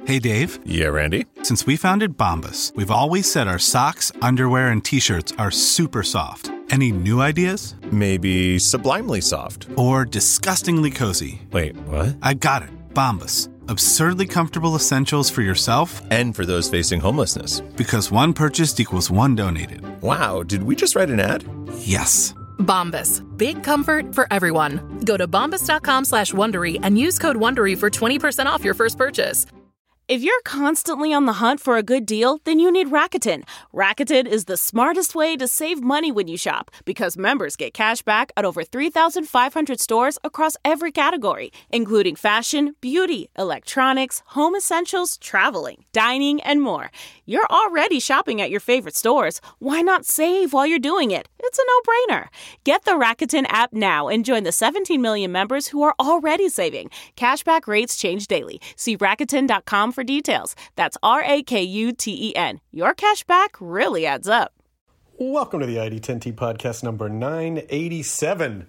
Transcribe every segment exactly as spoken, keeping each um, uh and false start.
Hey, Dave. Yeah, Randy? Since we founded Bombas, we've always said our socks, underwear, and T-shirts are super soft. Any new ideas? Maybe sublimely soft. Or disgustingly cozy. Wait, what? I got it. Bombas. Absurdly comfortable essentials for yourself and for those facing homelessness. Because one purchased equals one donated. Wow, did we just write an ad? Yes. Bombas. Big comfort for everyone. Go to bombas.com slash Wondery and use code Wondery for twenty percent off your first purchase. If you're constantly on the hunt for a good deal, then you need Rakuten. Rakuten is the smartest way to save money when you shop because members get cash back at over three thousand five hundred stores across every category, including fashion, beauty, electronics, home essentials, traveling, dining, and more. You're already shopping at your favorite stores. Why not save while you're doing it? It's a no-brainer. Get the Rakuten app now and join the seventeen million members who are already saving. Cashback rates change daily. See Rakuten dot com for details. That's R A K U T E N. Your cashback really adds up. Welcome to the I D ten T podcast number nine eighty-seven.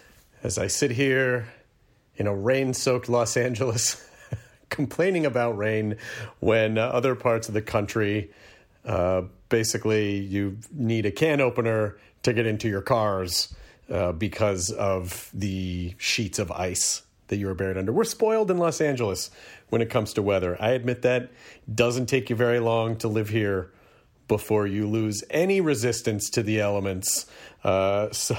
As I sit here in a rain-soaked Los Angeles, complaining about rain when uh, other parts of the country, uh, basically you need a can opener to get into your cars uh, because of the sheets of ice that you are buried under. We're spoiled in Los Angeles when it comes to weather. I admit that. Doesn't take you very long to live here before you lose any resistance to the elements. Uh, so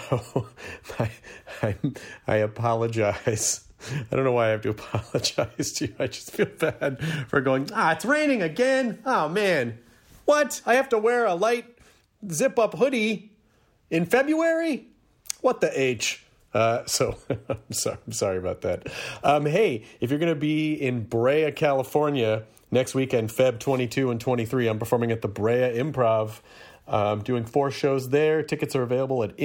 I, I, I apologize. I don't know why I have to apologize to you. I just feel bad for going, ah, it's raining again. Oh, man. What? I have to wear a light zip-up hoodie in February? What the H? Uh, so I'm sorry, I'm sorry about that. Um, hey, if you're going to be in Brea, California next weekend, February twenty-two and twenty-three, I'm performing at the Brea Improv. I'm doing four shows there. Tickets are available at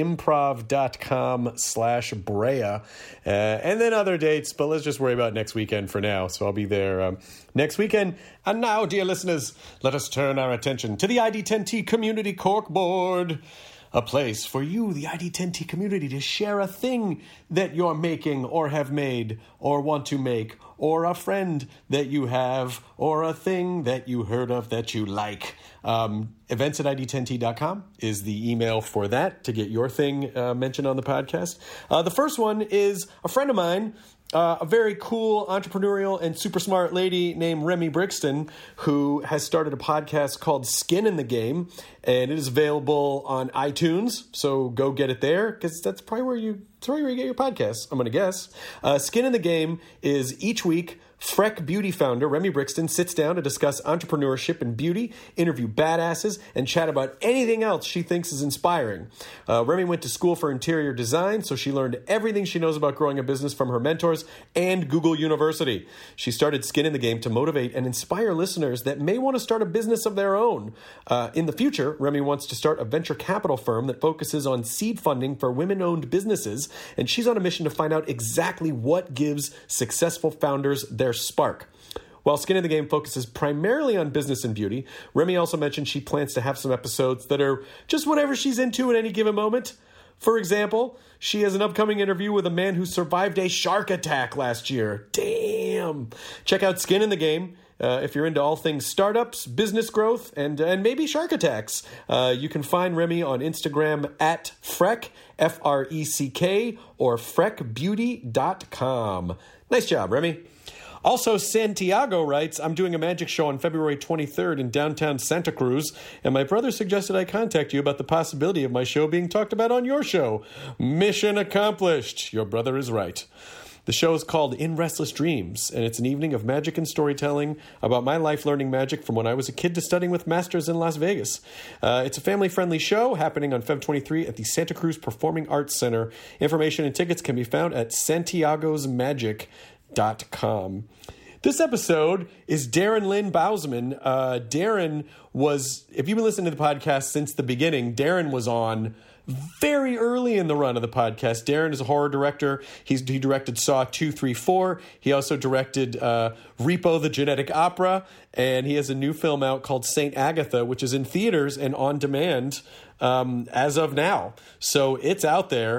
improv.com slash Brea. Uh, and then other dates, but let's just worry about next weekend for now. So I'll be there um, next weekend. And now, dear listeners, let us turn our attention to the I D ten T Community Corkboard. A place for you, the I D ten T community, to share a thing that you're making or have made or want to make, or a friend that you have, or a thing that you heard of that you like. Um, events at I D ten T dot com is the email for that to get your thing uh, mentioned on the podcast. Uh, the first one is a friend of mine, Uh, a very cool entrepreneurial and super smart lady named Remy Brixton, who has started a podcast called Skin in the Game, and it is available on iTunes. So go get it there, because that's probably where you, that's probably where you get your podcasts, I'm going to guess. Uh, Skin in the Game is each week. Freck Beauty founder Remy Brixton sits down to discuss entrepreneurship and beauty, interview badasses, and chat about anything else she thinks is inspiring. Uh, Remy went to school for interior design, so she learned everything she knows about growing a business from her mentors and Google University. She started Skin in the Game to motivate and inspire listeners that may want to start a business of their own. Uh, in the future, Remy wants to start a venture capital firm that focuses on seed funding for women-owned businesses, and she's on a mission to find out exactly what gives successful founders their spark. While Skin in the Game focuses primarily on business and beauty, Remy also mentioned she plans to have some episodes that are just whatever she's into at any given moment. For example, she has an upcoming interview with a man who survived a shark attack last year. Damn! Check out Skin in the Game. Uh, if you're into all things startups, business growth, and and maybe shark attacks. Uh, you can find Remy on Instagram at Freck, F R E C K, or freck beauty dot com. Nice job, Remy. Also, Santiago writes, I'm doing a magic show on February twenty-third in downtown Santa Cruz, and my brother suggested I contact you about the possibility of my show being talked about on your show. Mission accomplished. Your brother is right. The show is called In Restless Dreams, and it's an evening of magic and storytelling about my life learning magic from when I was a kid to studying with masters in Las Vegas. Uh, it's a family-friendly show happening on February twenty-third at the Santa Cruz Performing Arts Center. Information and tickets can be found at santiagos magic dot com. This episode is Darren Lynn Bousman. Uh, Darren was, if you've been listening to the podcast since the beginning, Darren was on very early in the run of the podcast. Darren is a horror director. He's, he directed Saw two, three, four. He also directed uh, Repo the Genetic Opera, and he has a new film out called Saint Agatha, which is in theaters and on demand um, as of now. So it's out there.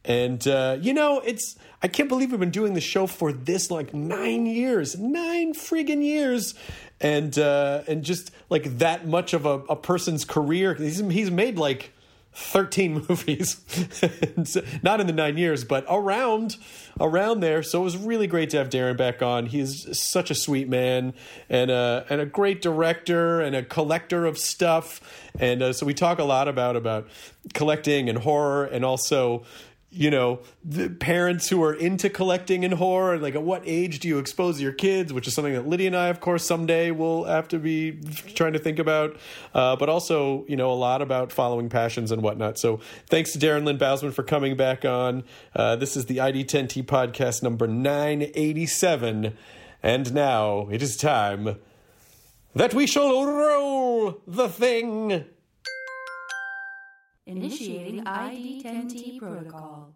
And, uh, you know, it's, I can't believe we've been doing the show for this, like, nine years. Nine friggin' years. And, uh, and just, like, that much of a, a person's career. He's, he's made, like, thirteen movies. Not in the nine years, but around, around there. So it was really great to have Darren back on. He is such a sweet man and a, and a great director and a collector of stuff. And uh, so we talk a lot about, about collecting and horror, and also, you know, the parents who are into collecting and horror, like at what age do you expose your kids, which is something that Lydia and I, of course, someday will have to be trying to think about, uh, but also, you know, a lot about following passions and whatnot. So thanks to Darren Lynn Bousman for coming back on. Uh, this is the I D ten T podcast number nine eighty-seven. And now it is time that we shall roll the thing. Initiating I D ten T protocol.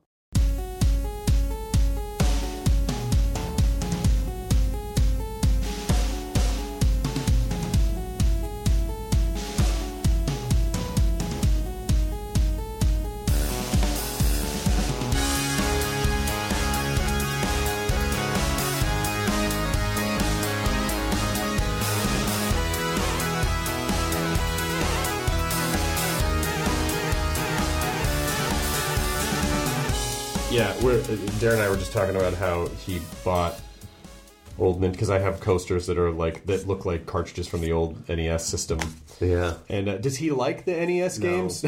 Yeah, we're, Darren and I were just talking about how he bought old mint, because I have coasters that are like that look like cartridges from the old N E S system. Yeah. And uh, does he like the N E S No. games?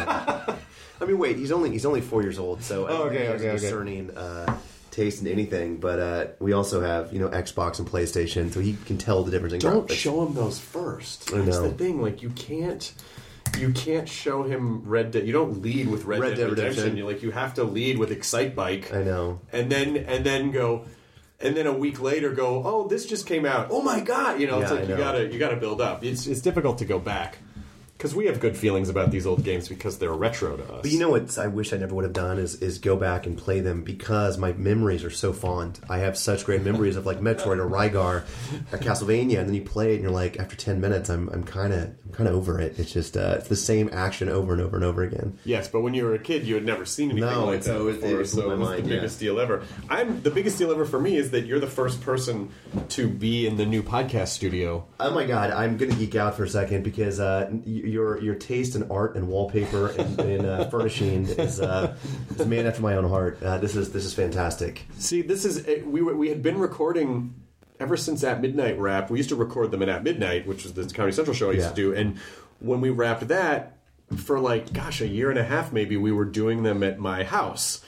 I mean, wait, he's only he's only four years old, so Oh, okay, he has okay, a okay. discerning uh, taste in anything. But uh, we also have, you know, Xbox and PlayStation, so he can tell the difference in Don't graphics. show him those first. I That's know. the thing. Like, you can't, you can't show him Red Dead. You don't lead with Red, Red Dead, Dead Redemption. Redemption. You like you have to lead with Excite Bike. I know. And then and then go, and then a week later go, oh, this just came out. Oh my god! You know, it's Yeah, like I you know. gotta you gotta build up. It's it's difficult to go back. Because we have good feelings about these old games because they're retro to us. But you know what I wish I never would have done is is go back and play them, because my memories are so fond. I have such great memories of like Metroid or Rygar or Castlevania, and then you play it and you're like, after ten minutes, I'm I'm kind of I'm kind of over it. It's just uh, it's the same action over and over and over again. Yes, but when you were a kid, you had never seen anything No, like it's that always- before, it's so in it my was mind, the yeah. biggest deal ever. I'm the biggest deal ever for me is that you're the first person to be in the new podcast studio. Oh my god, I'm gonna geek out for a second, because uh, y- your your taste in art and wallpaper and, and uh, furnishing is uh, is man after my own heart. Uh, this is this is fantastic. See, this is we were, we had been recording ever since At Midnight Wrap. We used to record them in At Midnight, which was the Comedy Central show I used Yeah. to do, and when we wrapped that, for like gosh, a year and a half maybe, we were doing them at my house.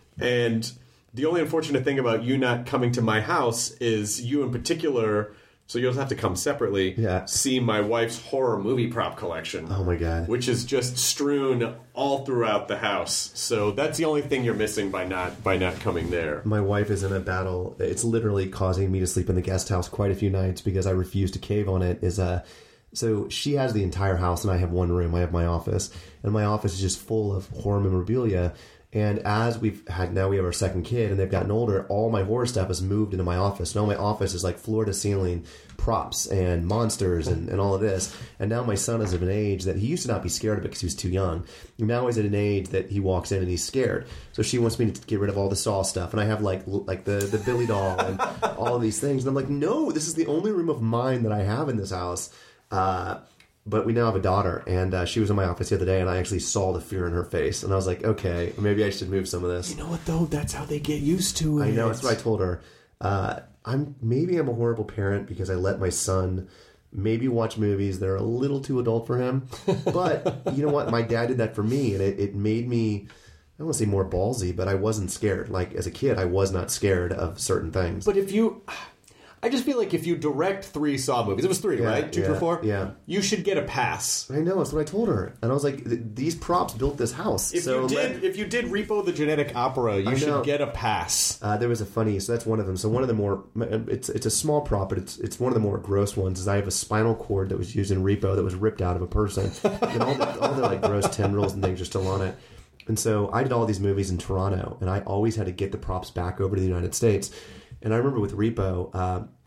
And the only unfortunate thing about you not coming to my house is you in particular. So you'll have to come separately. Yeah. See my wife's horror movie prop collection. Oh my god. Which is just strewn all throughout the house. So that's the only thing you're missing by not by not coming there. My wife is in a battle. It's literally causing me to sleep in the guest house quite a few nights because I refuse to cave on it. Is uh, so she has the entire house and I have one room. I have my office, and my office is just full of horror memorabilia. And as we've had, now we have our second kid and they've gotten older, all my horror stuff has moved into my office. Now my office is like floor to ceiling props and monsters and, and all of this. And now my son is of an age that he used to not be scared of it because he was too young. Now he's at an age that he walks in and he's scared. So she wants me to get rid of all the Saw stuff. And I have like l- like the, the Billy doll and all of these things. And I'm like, no, this is the only room of mine that I have in this house. Uh, But we now have a daughter, and uh, she was in my office the other day, and I actually saw the fear in her face. And I was like, okay, maybe I should move some of this. You know what, though? That's how they get used to it. I know, that's what I told her. Uh, I'm Maybe I'm a horrible parent because I let my son maybe watch movies that are a little too adult for him. But you know what? My dad did that for me, and it, it made me, I don't want to say more ballsy, but I wasn't scared. Like, as a kid, I was not scared of certain things. But if you... I just feel like if you direct three Saw movies, it was three, Yeah, right? Two yeah, through four? yeah. You should get a pass. I know, that's what I told her. And I was like, th- these props built this house. If so you did, let- if you did Repo the Genetic Opera, you I know. should get a pass. Uh, there was a funny, so that's one of them. So one of the more, it's it's a small prop, but it's it's one of the more gross ones. Is I have a spinal cord that was used in Repo that was ripped out of a person, and all the, all the like gross tendrils and things are still on it. And so I did all these movies in Toronto, and I always had to get the props back over to the United States. And I remember with Repo, uh,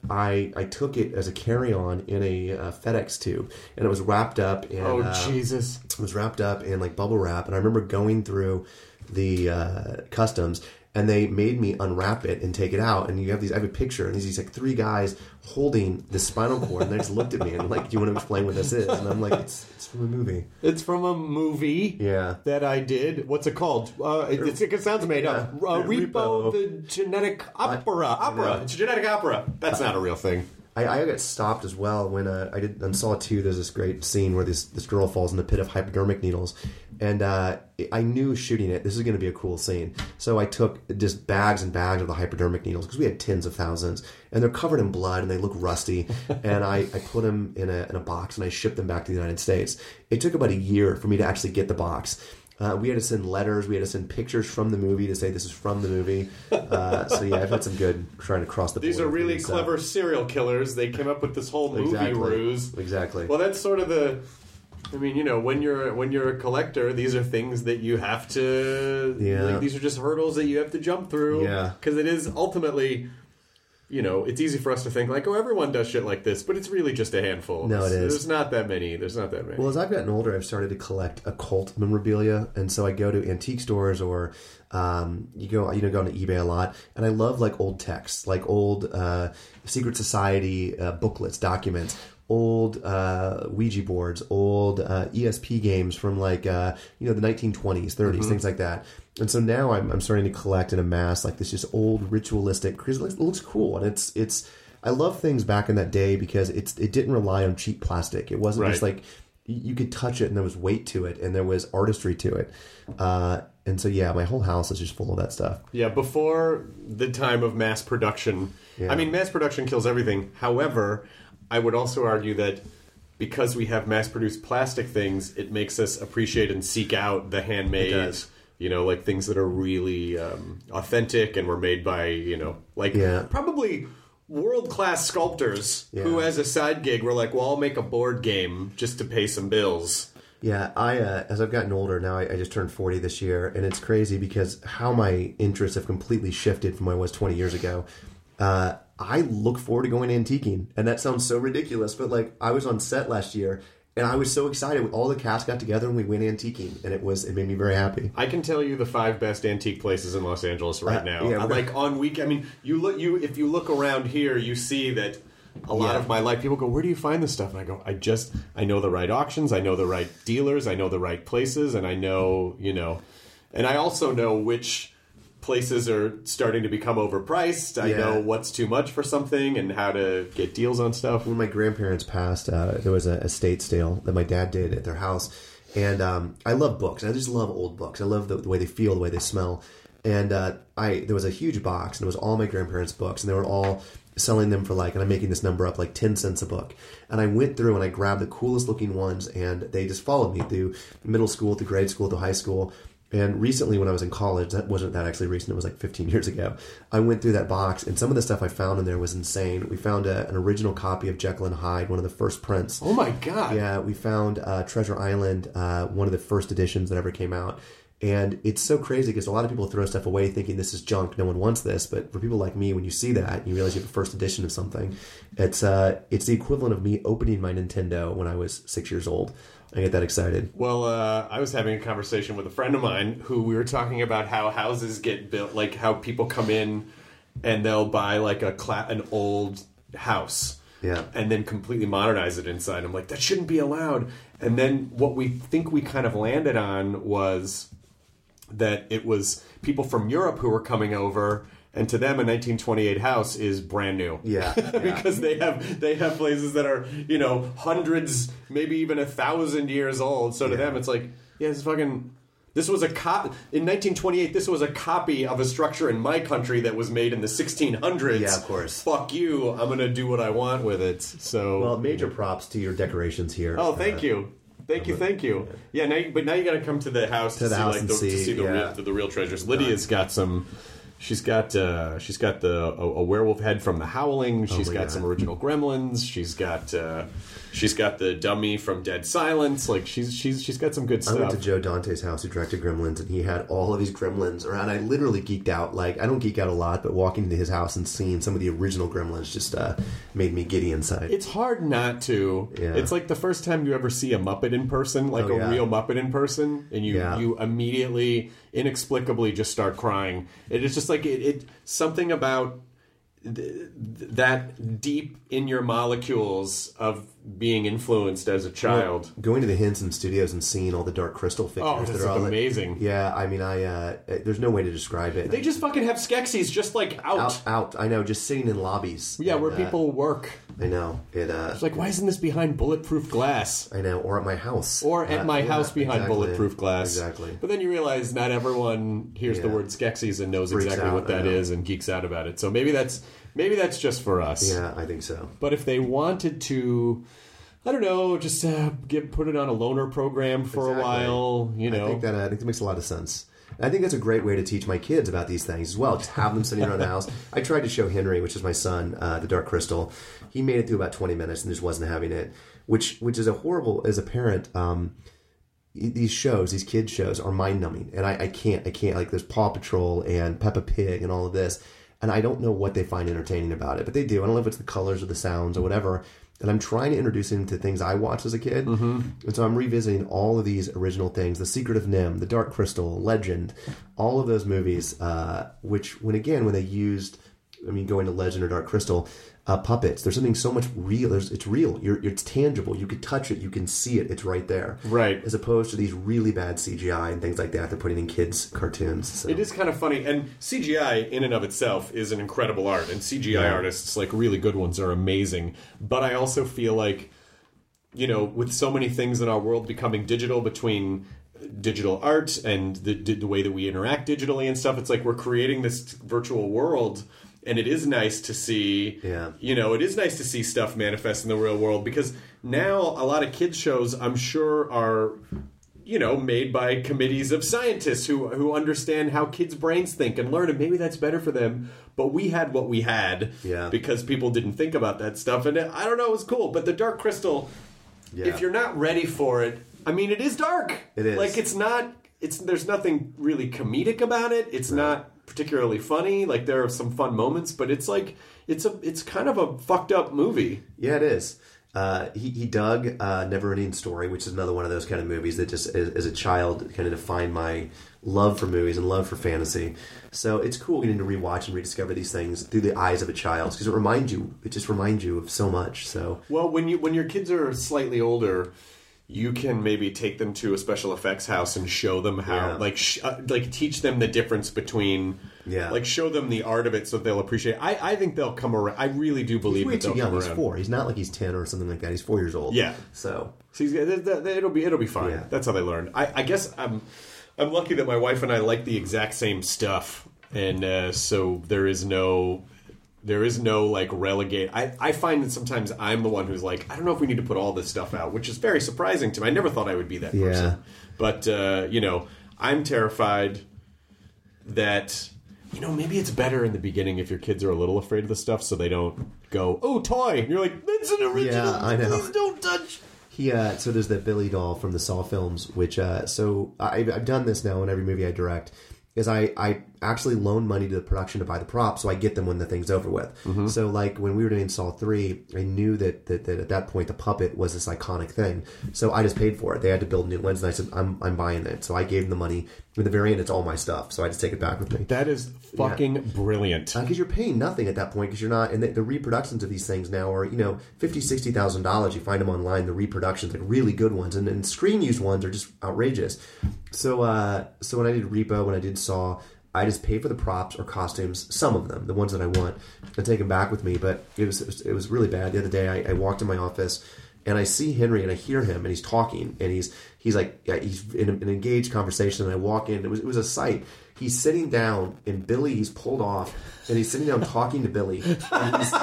I I took it as a carry-on in a uh, FedEx tube, and it was wrapped up in Oh, uh, Jesus. It was wrapped up in like bubble wrap, and I remember going through the uh, customs, and they made me unwrap it and take it out. And you have these, I have a picture, and there's these like three guys holding the spinal cord, and they just looked at me and like, "Do you want to explain what this is?" And I'm like, "It's it's from a movie." It's from a movie Yeah. that I did. What's it called? Uh, it, it's, it sounds made up. Yeah. Uh, Yeah, Repo, Repo. the Genetic Opera. Opera. know. It's a genetic opera. That's not a real thing. I, I got stopped as well when uh, I did on Saw two. There's this great scene where this this girl falls in the pit of hypodermic needles, and uh, I knew shooting it this is going to be a cool scene. So I took just bags and bags of the hypodermic needles because we had tens of thousands, and they're covered in blood and they look rusty. And I, I put them in a in a box and I shipped them back to the United States. It took about a year for me to actually get the box. Uh, we had to send letters. We had to send pictures from the movie to say this is from the movie. Uh, so yeah, I've had some good trying to cross the border. These are really stuff. clever serial killers. They came up with this whole movie Exactly. ruse. Exactly. Well, that's sort of the. I mean, you know, when you're when you're a collector, these are things that you have to. Yeah. Like, these are just hurdles that you have to jump through. Yeah. Because it is ultimately. You know, it's easy for us to think like, oh, everyone does shit like this, but it's really just a handful. No, it is. There's not that many. There's not that many. Well, as I've gotten older, I've started to collect occult memorabilia, and so I go to antique stores or um, you go, you know, go on eBay a lot, and I love like old texts, like old uh, secret society uh, booklets, documents, old uh, Ouija boards, old uh, E S P games from like uh, you know the nineteen twenties, thirties, mm-hmm. things like that. And so now I'm, I'm starting to collect and amass like this just old ritualistic, because it looks, it looks cool, and it's it's. I love things back in that day because it's it didn't rely on cheap plastic. It wasn't right. just like you could touch it and there was weight to it and there was artistry to it. Uh, and so yeah, my whole house is just full of that stuff. Yeah, before the time of mass production. Yeah. I mean, mass production kills everything. However, I would also argue that because we have mass-produced plastic things, it makes us appreciate and seek out the handmade. It does. You know, like things that are really um, authentic and were made by, you know, like Yeah. probably world-class sculptors Yeah. who, as a side gig, were like, well, I'll make a board game just to pay some bills. Yeah, I uh, as I've gotten older now, I, I just turned forty this year, and it's crazy because how my interests have completely shifted from what I was twenty years ago. Uh, I look forward to going antiquing, and that sounds so ridiculous, but like I was on set last year, and I was so excited. All the cast got together and we went antiquing, and it was it made me very happy. I can tell you the five best antique places in Los Angeles right Uh, now. yeah, Uh, we're- like on week, I mean, you look you if you look around here, you see that a lot Yeah. of my life people go, "Where do you find this stuff?" And I go, "I just I know the right auctions, I know the right dealers, I know the right places, and I know you know, and I also know which." Places are starting to become overpriced. I Yeah. know what's too much for something and how to get deals on stuff. When my grandparents passed, uh, there was a estate sale that my dad did at their house, and um, I love books. I just love old books. I love the, the way they feel, the way they smell. And uh, I there was a huge box, and it was all my grandparents' books, and they were all selling them for like, and I'm making this number up, like ten cents a book. And I went through and I grabbed the coolest looking ones, and they just followed me through middle school, through grade school, through high school. And recently when I was in college, that wasn't that actually recent, it was like fifteen years ago, I went through that box, and some of the stuff I found in there was insane. We found a, an original copy of Jekyll and Hyde, one of the first prints. Oh my god! Yeah, we found uh, Treasure Island, uh, one of the first editions that ever came out. And it's so crazy because a lot of people throw stuff away thinking this is junk, no one wants this. But for people like me, when you see that, you realize you have a first edition of something. It's uh, it's the equivalent of me opening my Nintendo when I was six years old. I get that excited. Well, uh, I was having a conversation with a friend of mine who we were talking about how houses get built, like how people come in and they'll buy like a cla- an old house. Yeah. And then completely modernize it inside. I'm like, that shouldn't be allowed. And then what we think we kind of landed on was that it was people from Europe who were coming over, and to them a nineteen twenty-eight house is brand new. Yeah, yeah. Because they have they have places that are, you know, hundreds, maybe even a thousand years old. So to Yeah. them it's like, yeah, it's fucking this was a cop in nineteen twenty-eight. This was a copy of a structure in my country that was made in the sixteen hundreds. Yeah, of course. Fuck you. I'm gonna do what I want with it. So Well, major props to your decorations here. oh, thank Uh, you. Thank you, thank you. Yeah, now you, but now you got to come to the house to, To the see house like and the, see, to see the yeah. real the, the real treasures. Lydia's got some. She's got uh, she's got the a, a werewolf head from The Howling. She's Oh my got God. some original Gremlins. She's got uh, she's got the dummy from Dead Silence. Like she's she's she's got some good I went stuff. to Joe Dante's house, who directed Gremlins, and he had all of these Gremlins around. I literally geeked out. Like, I don't geek out a lot, but walking into his house and seeing some of the original Gremlins just uh, made me giddy inside. It's hard not to. Yeah. It's like the first time you ever see a Muppet in person, like Oh, a yeah. real Muppet in person, and you Yeah. you immediately, inexplicably, just start crying. It is just like it, it something about th- that deep in your molecules of being influenced as a child. Going to the Henson Studios and seeing all the Dark Crystal figures. Oh, this that are is all amazing. Yeah, I mean, I uh, there's no way to describe it. They just fucking have Skeksis just like out. out, out. I know, just sitting in lobbies. Yeah, And, where uh, people work. I know it. Uh, It's like, why isn't this behind bulletproof glass? I know, or at my house, Or at Uh, my yeah, house behind exactly. bulletproof glass. Exactly. But then you realize not everyone hears the Yeah. word Skeksis and knows Freaks exactly out, what that I know. is and geeks out about it. So maybe that's maybe that's just for us. Yeah, I think so. But if they wanted to, I don't know, just uh, get put it on a loaner program for Exactly. a while, you know. I think that uh, I think that makes a lot of sense. And I think that's a great way to teach my kids about these things as well. Just have them sitting around the house. I tried to show Henry, which is my son, uh, the Dark Crystal. He made it through about twenty minutes and just wasn't having it, which which is a horrible as a parent. Um, these shows, these kids shows, are mind numbing, and I, I can't, I can't. Like, there's Paw Patrol and Peppa Pig and all of this, and I don't know what they find entertaining about it, but they do. I don't know if it's the colors or the sounds or whatever. And I'm trying to introduce him to things I watched as a kid. Mm-hmm. And so I'm revisiting all of these original things. The Secret of Nim, The Dark Crystal, Legend, all of those movies, uh, which, when again, when they used, I mean, going to Legend or Dark Crystal, uh, puppets, there's something so much real. There's, it's real. You're, it's tangible. You can touch it. You can see it. It's right there. Right. As opposed to these really bad C G I and things like that they're putting in kids' cartoons. So. It is kind of funny, and C G I in and of itself is an incredible art, and C G I Yeah. artists, like really good ones, are amazing. But I also feel like, you know, with so many things in our world becoming digital, between digital art and the, the way that we interact digitally and stuff, it's like we're creating this virtual world. And it is nice to see, Yeah. you know, it is nice to see stuff manifest in the real world, because now a lot of kids shows, I'm sure, are, you know, made by committees of scientists who who understand how kids' brains think and learn, and maybe that's better for them. But we had what we had Yeah. because people didn't think about that stuff, and it, I don't know, it was cool. But the Dark Crystal, Yeah. if you're not ready for it, I mean, it is dark. It is. Like, it's not, it's there's nothing really comedic about it. It's not particularly funny. Like, there are some fun moments, but it's like, it's a it's kind of a fucked up movie. Yeah, it is. Uh, he, he dug uh, Never Ending Story, which is another one of those kind of movies that just, as, as a child, kind of defined my love for movies and love for fantasy. So it's cool getting to rewatch and rediscover these things through the eyes of a child, because it reminds you, it just reminds you of so much. So Well, when you when your kids are slightly older, you can maybe take them to a special effects house and show them how, Yeah. like, sh- uh, like teach them the difference between, Yeah. like, show them the art of it so they'll appreciate it. I, I think they'll come around. I really do he's believe way that they'll too young. come He's around. four. He's not like he's ten or something like that. He's four years old. Yeah. So So he's, th- th- it'll be it'll be fine. Yeah. That's how they learn. I, I guess I'm I'm lucky that my wife and I like the exact same stuff, and uh, so there is no there is no like relegate. I, I find that sometimes I'm the one who's like, I don't know if we need to put all this stuff out, which is very surprising to me. I never thought I would be that Yeah. person, but uh, you know, I'm terrified that. You know, maybe it's better in the beginning if your kids are a little afraid of the stuff, so they don't go, "Oh, toy!" And you're like, "That's an original. Yeah, I know. Please don't touch." he, uh, so there's that Billy doll from the Saw films, which, uh, so I've, I've done this now in every movie I direct, is I, I actually loan money to the production to buy the props, so I get them when the thing's over with. Mm-hmm. So, like, when we were doing Saw three, I knew that, that, that at that point the puppet was this iconic thing. So I just paid for it. They had to build new ones, and I said, I'm, I'm buying it. So I gave them the money. At the very end, it's all my stuff, so I just take it back with me. That is fucking brilliant. Because you're paying nothing at that point, because you're not, and the, the reproductions of these things now are, you know, fifty thousand dollars, sixty thousand dollars. You find them online, the reproductions, like really good ones, and, and screen used ones are just outrageous. So, uh, so when I did Repo, when I did Saw, I just pay for the props or costumes, some of them, the ones that I want, and take them back with me. But it was it was really bad. The other day, I, I walked in my office, and I see Henry, and I hear him, and he's talking, and he's he's like yeah, he's in an engaged conversation. And I walk in, it was it was a sight. He's sitting down, and Billy, he's pulled off, and he's sitting down talking to Billy. And he's,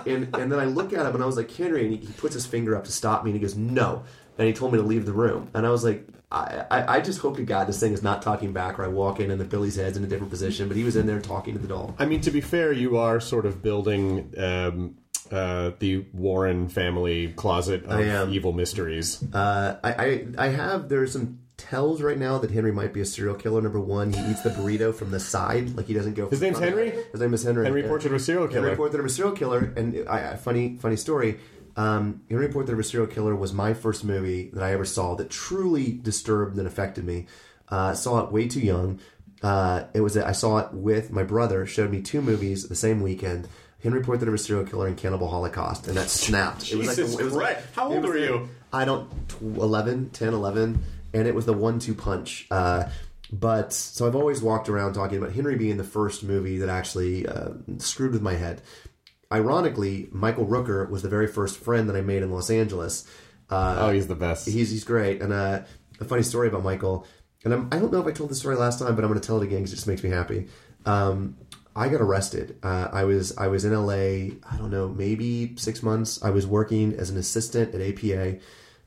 and and then I look at him and I was like, Henry, and he, he puts his finger up to stop me and he goes, no. And he told me to leave the room. And I was like, I, I, I just hope to God this thing is not talking back, or I walk in and the Billy's head's in a different position. But he was in there talking to the doll. I mean, to be fair, you are sort of building um, uh, the Warren family closet of evil mysteries. Uh, I, I I have, there's some tells right now that Henry might be a serial killer. Number one, he eats the burrito from the side, like he doesn't go. His name's Henry? His name is Henry. Henry Portrait of a Serial Killer. Henry Portrait of a Serial Killer. And I, I, funny, funny story. Um, Henry Portrait of a Serial Killer was my first movie that I ever saw that truly disturbed and affected me. Uh, saw it way too young. Uh, it was I saw it with my brother. Showed me two movies the same weekend: Henry Portrait of a Serial Killer and Cannibal Holocaust, and that snapped. Jesus it was like the, it was Christ. like, How old were you? I don't eleven, ten, eleven, and it was the one two punch. Uh, but so I've always walked around talking about Henry being the first movie that actually uh, screwed with my head. Ironically, Michael Rooker was the very first friend that I made in Los Angeles. Uh, oh, he's the best. He's he's great. And uh, a funny story about Michael, and I'm, I don't know if I told this story last time, but I'm going to tell it again because it just makes me happy. Um, I got arrested. Uh, I was I was in L A, I don't know, maybe six months. I was working as an assistant at A P A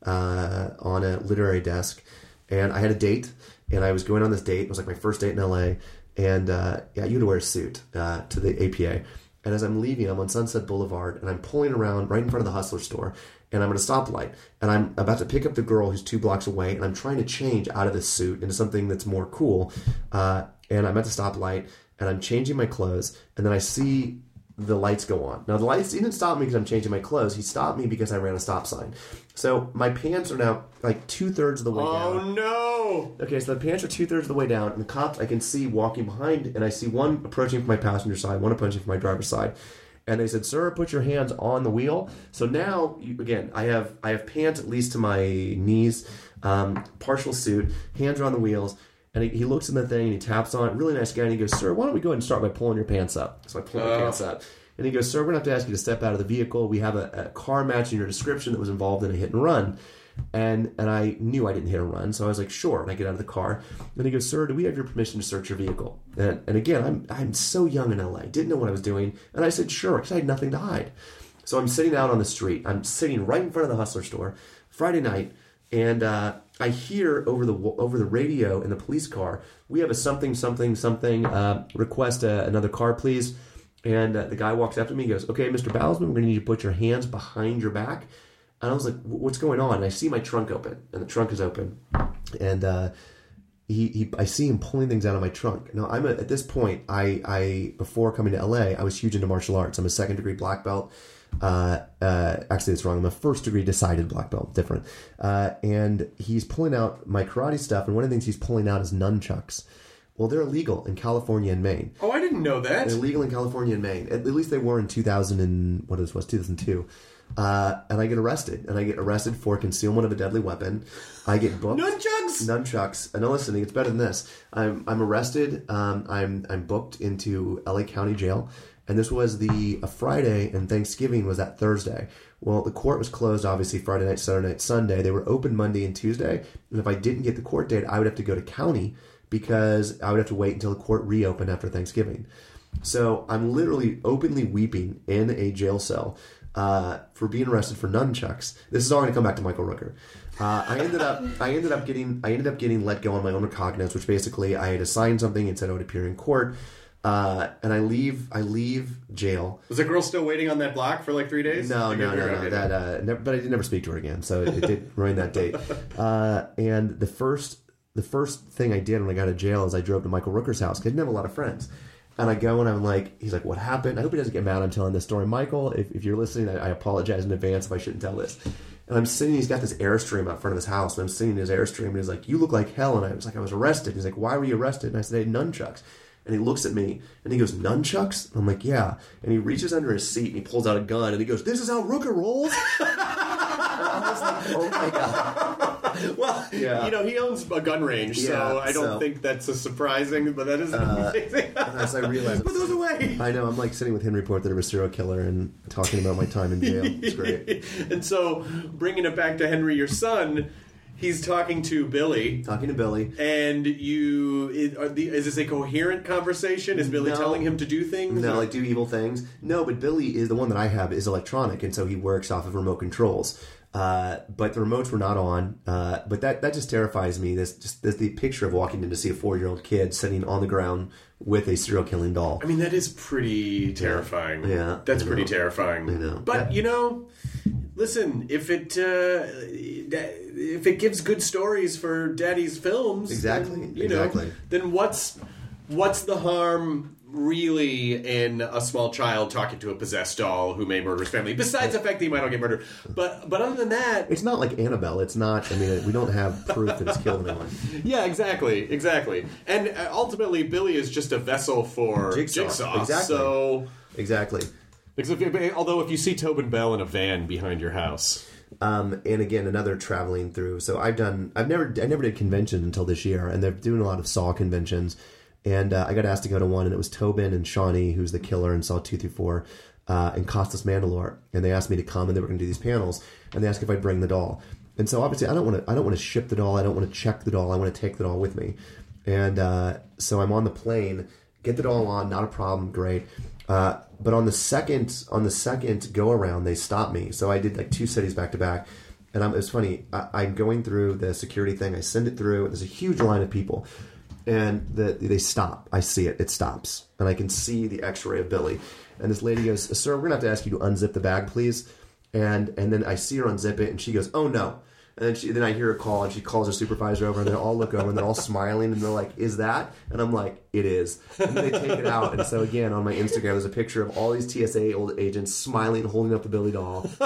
uh, on a literary desk, and I had a date, and I was going on this date. It was like my first date in L A, and uh, yeah, you had to wear a suit uh, to the A P A. And as I'm leaving, I'm on Sunset Boulevard, and I'm pulling around right in front of the Hustler store, and I'm at a stoplight, and I'm about to pick up the girl who's two blocks away, and I'm trying to change out of this suit into something that's more cool. Uh, and I'm at the stoplight, and I'm changing my clothes, and then I see the lights go on. Now, the lights didn't stop me because I'm changing my clothes. He stopped me because I ran a stop sign. So my pants are now like two-thirds of the way oh, down. Oh, no! Okay, so the pants are two-thirds of the way down, and the cops I can see walking behind, and I see one approaching from my passenger side, one approaching from my driver's side. And they said, sir, put your hands on the wheel. So now, you, again, I have I have pants at least to my knees, um, partial suit, hands are on the wheels. And he, he looks in the thing and he taps on it. Really nice guy. And he goes, sir, why don't we go ahead and start by pulling your pants up? So I pull my oh. pants up. And he goes, sir, we're going to have to ask you to step out of the vehicle. We have a, a car matching your description that was involved in a hit and run. And and I knew I didn't hit and run. So I was like, sure. And I get out of the car. And he goes, sir, do we have your permission to search your vehicle? And, and again, I'm I'm so young in L A. Didn't know what I was doing. And I said, sure, because I had nothing to hide. So I'm sitting out on the street. I'm sitting right in front of the Hustler store, Friday night. And uh, I hear over the over the radio in the police car, we have a something, something, something, uh, request uh, another car, please. And uh, the guy walks up to me and goes, okay, Mister Bowsman, we're going to need you to put your hands behind your back. And I was like, what's going on? And I see my trunk open, and the trunk is open. And uh, he, he, I see him pulling things out of my trunk. Now, I'm a, at this point, I, I before coming to L A, I was huge into martial arts. I'm a second degree black belt. Uh, uh, actually, it's wrong. I'm a first degree decided black belt, different. Uh, and he's pulling out my karate stuff, and one of the things he's pulling out is nunchucks. Well, they're illegal in California and Maine. Oh, I didn't know that. They're illegal in California and Maine. At, at least they were in two thousand and what it was, two thousand two. Uh, and I get arrested, and I get arrested for concealment of a deadly weapon. I get booked. Nunchucks. Nunchucks. And now listen, it's better than this. I'm I'm arrested. Um, I'm I'm booked into L A County Jail. And this was the a Friday, and Thanksgiving was that Thursday. Well, the court was closed, obviously, Friday night, Saturday night, Sunday. They were open Monday and Tuesday. And if I didn't get the court date, I would have to go to county because I would have to wait until the court reopened after Thanksgiving. So I'm literally openly weeping in a jail cell uh, for being arrested for nunchucks. This is all going to come back to Michael Rooker. Uh, I ended up, I ended up getting, I ended up getting let go on my own recognizance, which basically I had to sign something and said I would appear in court. Uh, and I leave. I leave jail. Was the girl still waiting on that block for like three days? No, no, no, no. That, uh, never, but I did never speak to her again, so it, it did ruin that date. Uh, and the first, the first thing I did when I got out of jail is I drove to Michael Rooker's house. 'Cause I didn't have a lot of friends, and I go and I'm like, he's like, "What happened?" I hope he doesn't get mad I'm telling this story, Michael. If, if you're listening, I, I apologize in advance if I shouldn't tell this. And I'm sitting. He's got this Airstream out front of his house, and I'm sitting in his Airstream, and he's like, "You look like hell." And I was like, "I was arrested." He's like, "Why were you arrested?" And I said, "I had nunchucks." And he looks at me, and he goes, nunchucks? I'm like, yeah. And he reaches under his seat, and he pulls out a gun, and he goes, this is how Rooker rolls? And I was like, oh, my God. Well, yeah. You know, he owns a gun range, so yeah, I don't so, think that's a surprising, but that is uh, amazing. As I realized, put those away. I know. I'm like sitting with Henry Portrait of a Serial Killer and talking about my time in jail. It's great. And so, bringing it back to Henry, your son... he's talking to Billy. Talking to Billy. And you... Is, are the, is this a coherent conversation? Is Billy No. telling him to do things? No, or? like do evil things. No, but Billy is the one that I have is electronic, and so he works off of remote controls. Uh, but the remotes were not on. Uh, but that, that just terrifies me. This just this, the picture of walking in to see a four year old kid sitting on the ground with a serial killing doll. I mean, that is pretty terrifying. Yeah, that's I pretty know. terrifying. I know. But Yeah. you know, listen, if it uh, if it gives good stories for Daddy's films, Exactly, then, you exactly. know, then what's what's the harm? Really, in a small child talking to a possessed doll who may murder his family. Besides the fact that he might not get murdered, but but other than that, It's not like Annabelle. It's not. I mean, we don't have proof that it's killed anyone. yeah, exactly, exactly. And uh, ultimately, Billy is just a vessel for Jigsaw, Jigsaw. exactly. So, Exactly. because if, although if you see Tobin Bell in a van behind your house, Um, and again, another traveling through. So I've done. I've never. I never did conventions until this year, and they're doing a lot of Saw conventions. And uh, I got asked to go to one, and it was Tobin and Shawnee, who's the killer in Saw two through four, uh, and Costas Mandalore. And they asked me to come, and they were going to do these panels. And they asked if I'd bring the doll. And so obviously, I don't want to. I don't want to ship the doll. I don't want to check the doll. I want to take the doll with me. And uh, so I'm on the plane, get the doll on, not a problem, great. Uh, but on the second on the second go around, they stopped me. So I did like two cities back to back. And I'm, it's funny. I, I'm going through the security thing. I send it through. There's a huge line of people. And the, they stop. I see it. It stops. And I can see the x-ray of Billy. And this lady goes, "Sir, we're going to have to ask you to unzip the bag, please." And and then I see her unzip it, and she goes, "Oh, no." And then she then I hear her call, and she calls her supervisor over, and they all look over, and they're all smiling, and they're like, "Is that?" And I'm like, "It is." And then they take it out. And so, again, on my Instagram, there's a picture of all these T S A old agents smiling, holding up the Billy doll. So,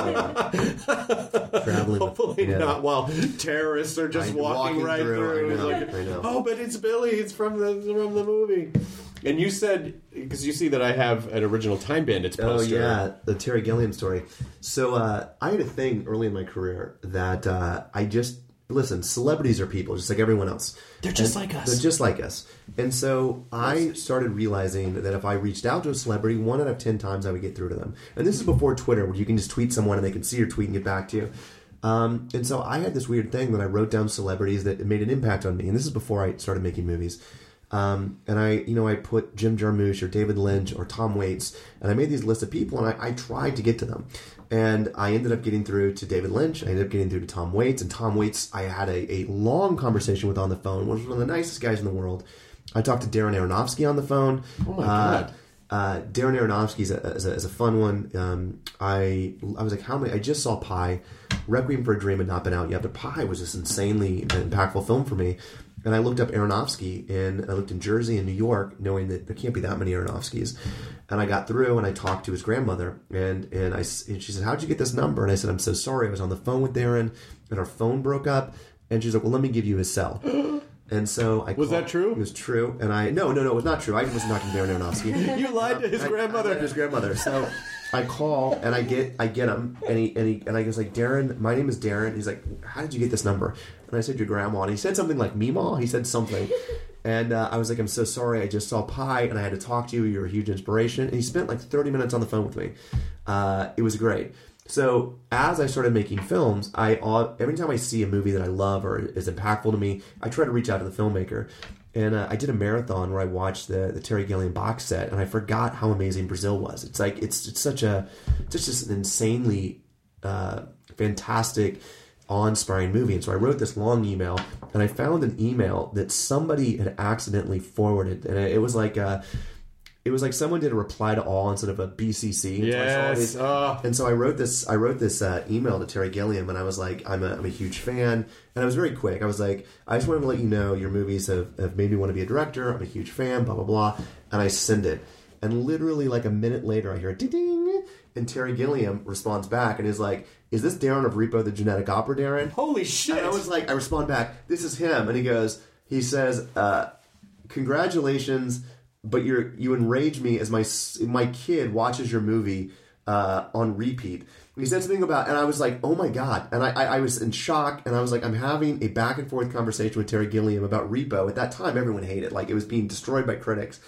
traveling. hopefully yeah. not while terrorists are just I- walking, walking right through, through. I know, like, I know. Oh, but it's Billy. It's from the from the movie. And you said, because you see that I have an original Time Bandits poster. Oh, yeah, the Terry Gilliam story. So uh, I had a thing early in my career that uh, I just, listen, celebrities are people, just like everyone else. They're just And like us. They're just like us. And so I started realizing that if I reached out to a celebrity, one out of ten times I would get through to them. And this is before Twitter, where you can just tweet someone and they can see your tweet and get back to you. Um, and so I had this weird thing that I wrote down celebrities that made an impact on me. And this is before I started making movies. Um, and I, you know, I put Jim Jarmusch or David Lynch or Tom Waits, and I made these lists of people, and I, I tried to get to them. And I ended up getting through to David Lynch. I ended up getting through to Tom Waits. And Tom Waits, I had a, a long conversation with on the phone, which was one of the nicest guys in the world. I talked to Darren Aronofsky on the phone. Oh, my uh, God. Uh, Darren Aronofsky is a, is a, is a fun one. Um, I I was like, how many? I just saw Pi. Requiem for a Dream had not been out yet, but Pi was this insanely impactful film for me. And I looked up Aronofsky, and I looked in Jersey and New York, knowing that there can't be that many Aronofskys. And I got through, and I talked to his grandmother, and and I and she said, "How'd you get this number?" And I said, "I'm so sorry. I was on the phone with Darren, and our phone broke up." And she's like, "Well, let me give you his cell." And so I Was called- that true? It was true. And I no no no it was not true. I wasn't talking to Darren Aronofsky. You lied to his I- grandmother. I lied to his grandmother. So I call and I get I get him and he and he and I was like, "Darren, my name is Darren." He's like, "How did you get this number?" And I said, "Your grandma." And he said something like Meemaw. He said something. And uh, I was like, "I'm so sorry. I just saw Pi and I had to talk to you. You're a huge inspiration." And he spent like thirty minutes on the phone with me. Uh, it was great. So as I started making films, I uh, every time I see a movie that I love or is impactful to me, I try to reach out to the filmmaker. And uh, I did a marathon where I watched the, the Terry Gilliam box set, and I forgot how amazing Brazil was. It's like it's it's such a it's just an insanely uh, fantastic, awe-inspiring movie. And so I wrote this long email, and I found an email that somebody had accidentally forwarded, and it was like a, it was like someone did a reply to all instead of a B C C. And so I saw Yes. these- Uh, and so I wrote this. I wrote this uh, email to Terry Gilliam, and I was like, "I'm a, I'm a huge fan." And I was very quick. I was like, "I just wanted to let you know your movies have, have made me want to be a director. I'm a huge fan." Blah blah blah. And I send it, and literally like a minute later, I hear a ding ding, and Terry Gilliam responds back and is like, "Is this Darren of Repo the Genetic Opera, Darren?" holy shit. And I was like, I respond back, "This is him," and he goes, he says, uh, "Congratulations, but you're you enrage me as my s- my kid watches your movie uh, on repeat." And he said something about, and I was like, "Oh my god!" And I, I I was in shock, and I was like, I'm having a back and forth conversation with Terry Gilliam about Repo. At that time, everyone hated it, like it was being destroyed by critics.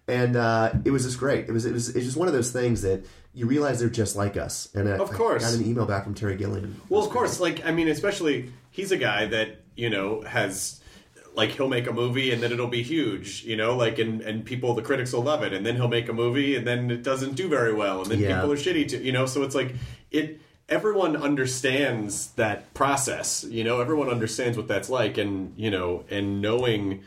And uh, it was just great. It was it was it's just one of those things that you realize they're just like us. And uh, of course, I got an email back from Terry Gilliam. Well, of course, like I mean, especially he's a guy that you know has like he'll make a movie and then it'll be huge, you know, like and and people, the critics will love it, and then he'll make a movie and then it doesn't do very well, and then yeah. people are shitty too, you know. So it's like it. Everyone understands that process, you know. Everyone understands what that's like, and you know, and knowing.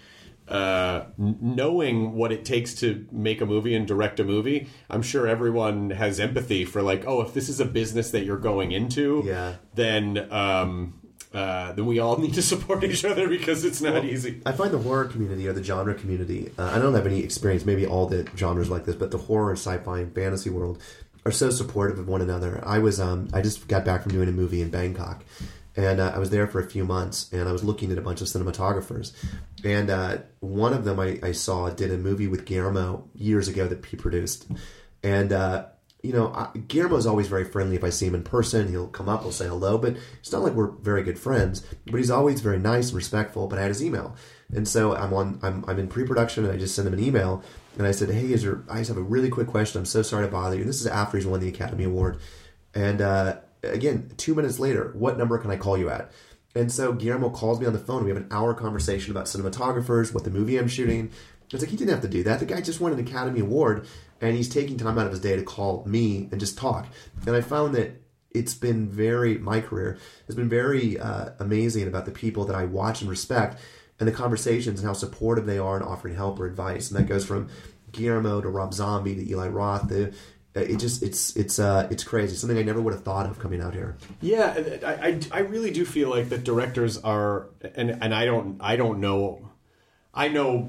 Uh, knowing what it takes to make a movie and direct a movie, I'm sure everyone has empathy for like, oh, if this is a business that you're going into, yeah. then um, uh, then we all need to support each other because it's not well, easy. I find the horror community or the genre community, uh, I don't have any experience, maybe all the genres like this, but the horror, sci-fi, and fantasy world are so supportive of one another. I was, um, I just got back from doing a movie in Bangkok. And uh, I was there for a few months, and I was looking at a bunch of cinematographers. And uh, one of them I, I saw did a movie with Guillermo years ago that he produced. And, uh, you know, I, Guillermo's always very friendly. If I see him in person, he'll come up, he'll say hello. But it's not like we're very good friends. But he's always very nice and respectful. But I had his email. And so I'm on. I'm, I'm in pre-production, and I just sent him an email. And I said, hey, is there, I just have a really quick question. I'm so sorry to bother you. This is after he's won the Academy Award. And... Uh, Again, two minutes later, what number can I call you at? And so Guillermo calls me on the phone. We have an hour conversation about cinematographers, what the movie I'm shooting. It's like, he didn't have to do that. The guy just won an Academy Award, and he's taking time out of his day to call me and just talk. And I found that it's been very, my career has been very uh, amazing about the people that I watch and respect, and the conversations and how supportive they are in offering help or advice. And that goes from Guillermo to Rob Zombie to Eli Roth to... It just it's it's uh it's crazy. Something I never would have thought of coming out here. Yeah, I, I, I really do feel like that directors are, and and I don't I don't know, I know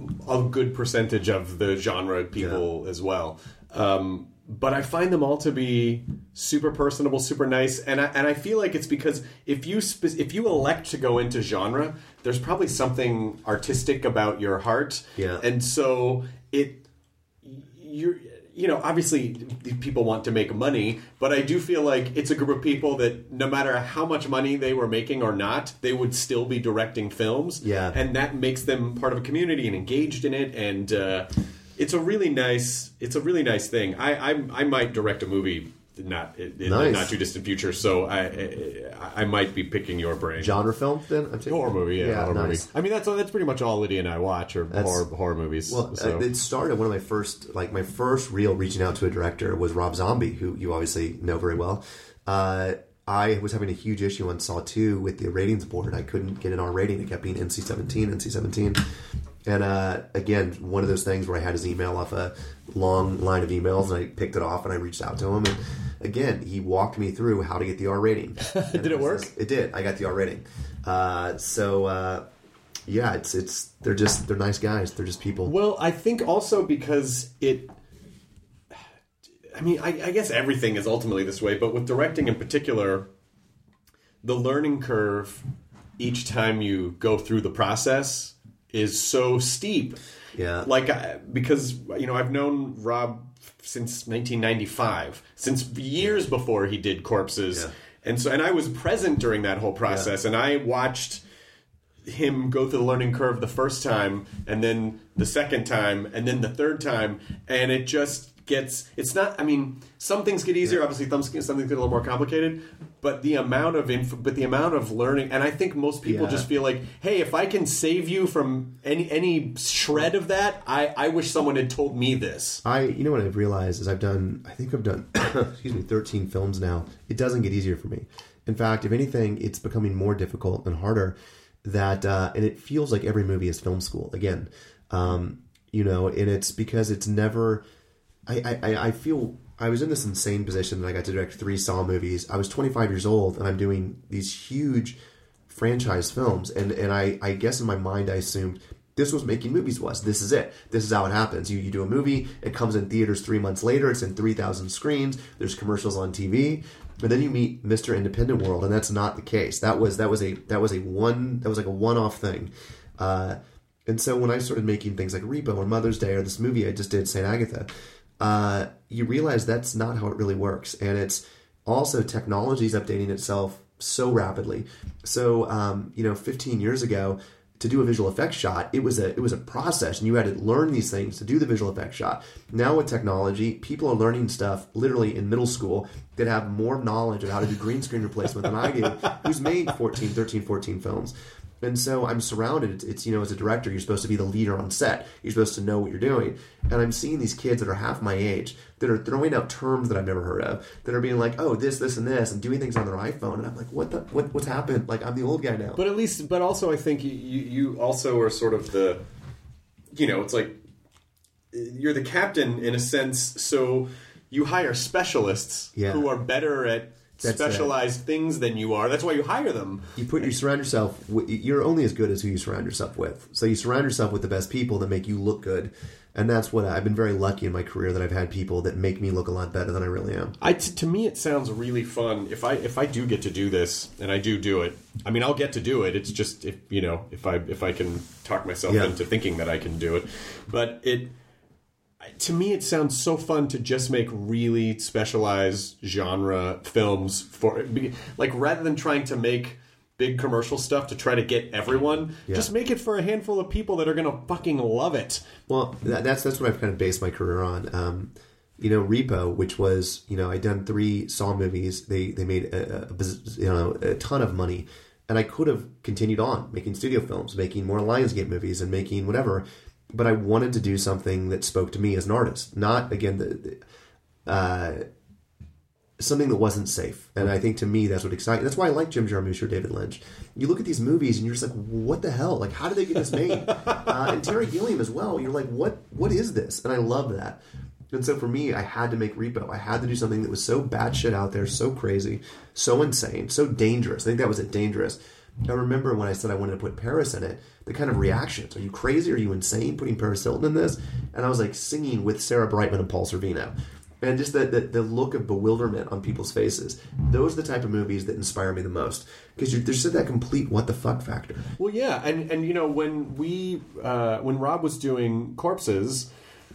a good percentage of the genre people yeah. as well, um, but I find them all to be super personable, super nice, and I and I feel like it's because if you spe- if you elect to go into genre, there's probably something artistic about your heart, yeah, and so it you're. You know, obviously people want to make money, but I do feel like it's a group of people that no matter how much money they were making or not, they would still be directing films. Yeah. And that makes them part of a community and engaged in it. And uh, it's a really nice, it's a really nice thing. I I, I might direct a movie not in the nice. not too distant future, so I, I I might be picking your brain. Genre film then? I'm taking... Horror movie, yeah, yeah horror nice. movie. I mean, that's that's pretty much all Lydia and I watch, or that's, horror horror movies. Well, so. uh, it started one of my first, like my first real reaching out to a director was Rob Zombie, who you obviously know very well. Uh, I was having a huge issue on Saw two with the ratings board. I couldn't get an R rating. It kept being N C seventeen, N C seventeen. And uh, again, one of those things where I had his email off a long line of emails, and I picked it off and I reached out to him. And again, he walked me through how to get the R rating. Did it, it work? This, it did. I got the R rating. Uh, so uh, yeah, it's it's they're just they're nice guys. They're just people. Well, I think also because it. I mean, I, I guess everything is ultimately this way, but with directing in particular, the learning curve each time you go through the process is so steep. Yeah. Like, because, you know, I've known Rob since nineteen ninety-five, since years before he did Corpses. Yeah. And so, and I was present during that whole process, yeah. and I watched him go through the learning curve the first time, and then the second time, and then the third time, and it just gets, it's not, I mean, some things get easier, yeah. obviously some, some things get a little more complicated, but the amount of inf- but the amount of learning, and I think most people yeah. just feel like, hey, if I can save you from any any shred of that, I, I wish someone had told me this. I, you know what I've realized is I've done, I think I've done, excuse me, thirteen films now. It doesn't get easier for me. In fact, if anything, it's becoming more difficult and harder. That uh, and it feels like every movie is film school again. Um, you know, and it's because it's never. I, I, I feel I was in this insane position that I got to direct three Saw movies. I was twenty-five years old, and I'm doing these huge franchise films. And, and I, I guess in my mind, I assumed this was making movies was. This is it. This is how it happens. You, you do a movie, it comes in theaters three months later, it's in three thousand screens, there's commercials on T V, and then you meet Mister Independent World, and that's not the case. That was that was a that was a one that was like a one-off thing. Uh, and so when I started making things like Repo or Mother's Day or this movie I just did, Saint Agatha, Uh, you realize that's not how it really works. And it's also technology is updating itself so rapidly. So, um, you know, fifteen years ago, to do a visual effects shot, it was a it was a process, and you had to learn these things to do the visual effects shot. Now with technology, people are learning stuff literally in middle school that have more knowledge of how to do green screen replacement than I do, who's made fourteen, thirteen, fourteen films. And so I'm surrounded. It's, it's, you know, as a director, you're supposed to be the leader on set. You're supposed to know what you're doing. And I'm seeing these kids that are half my age that are throwing out terms that I've never heard of, that are being like, oh, this, this, and this, and doing things on their iPhone. And I'm like, what the, what, what's happened? Like, I'm the old guy now. But at least, but also I think you, you, you also are sort of the, you know, it's like, you're the captain in a sense, so you hire specialists yeah. who are better at That's specialized it. things than you are. That's why you hire them. You put you surround yourself. With, you're only as good as who you surround yourself with. So you surround yourself with the best people that make you look good, and that's what I've been very lucky in my career that I've had people that make me look a lot better than I really am. I t- to me, it sounds really fun. If I if I do get to do this, and I do do it, I mean, I'll get to do it. It's just if you know if I if I can talk myself yeah. into thinking that I can do it, but it. To me, it sounds so fun to just make really specialized genre films for, like, rather than trying to make big commercial stuff to try to get everyone, yeah. just make it for a handful of people that are going to fucking love it. Well, that, that's that's what I've kind of based my career on. Um, you know, Repo, which was, you know, I'd done three Saw movies. They they made a, a, you know a ton of money, and I could have continued on making studio films, making more Lionsgate movies, and making whatever. But I wanted to do something that spoke to me as an artist, not, again, the, the, uh, something that wasn't safe. And I think, to me, that's what excites. That's why I like Jim Jarmusch or David Lynch. You look at these movies, and you're just like, what the hell? Like, how did they get this made? uh, and Terry Gilliam as well. You're like, what? What is this? And I love that. And so for me, I had to make Repo. I had to do something that was so batshit out there, so crazy, so insane, so dangerous. I think that was it, dangerous. I remember when I said I wanted to put Paris in it, the kind of reactions. Are you crazy? Are you insane putting Paris Hilton in this? And I was like singing with Sarah Brightman and Paul Sorvino. And just the, the, the look of bewilderment on people's faces. Those are the type of movies that inspire me the most. Because there's that complete what the fuck factor. Well, yeah. And, and you know, when we, uh, when Rob was doing Corpses,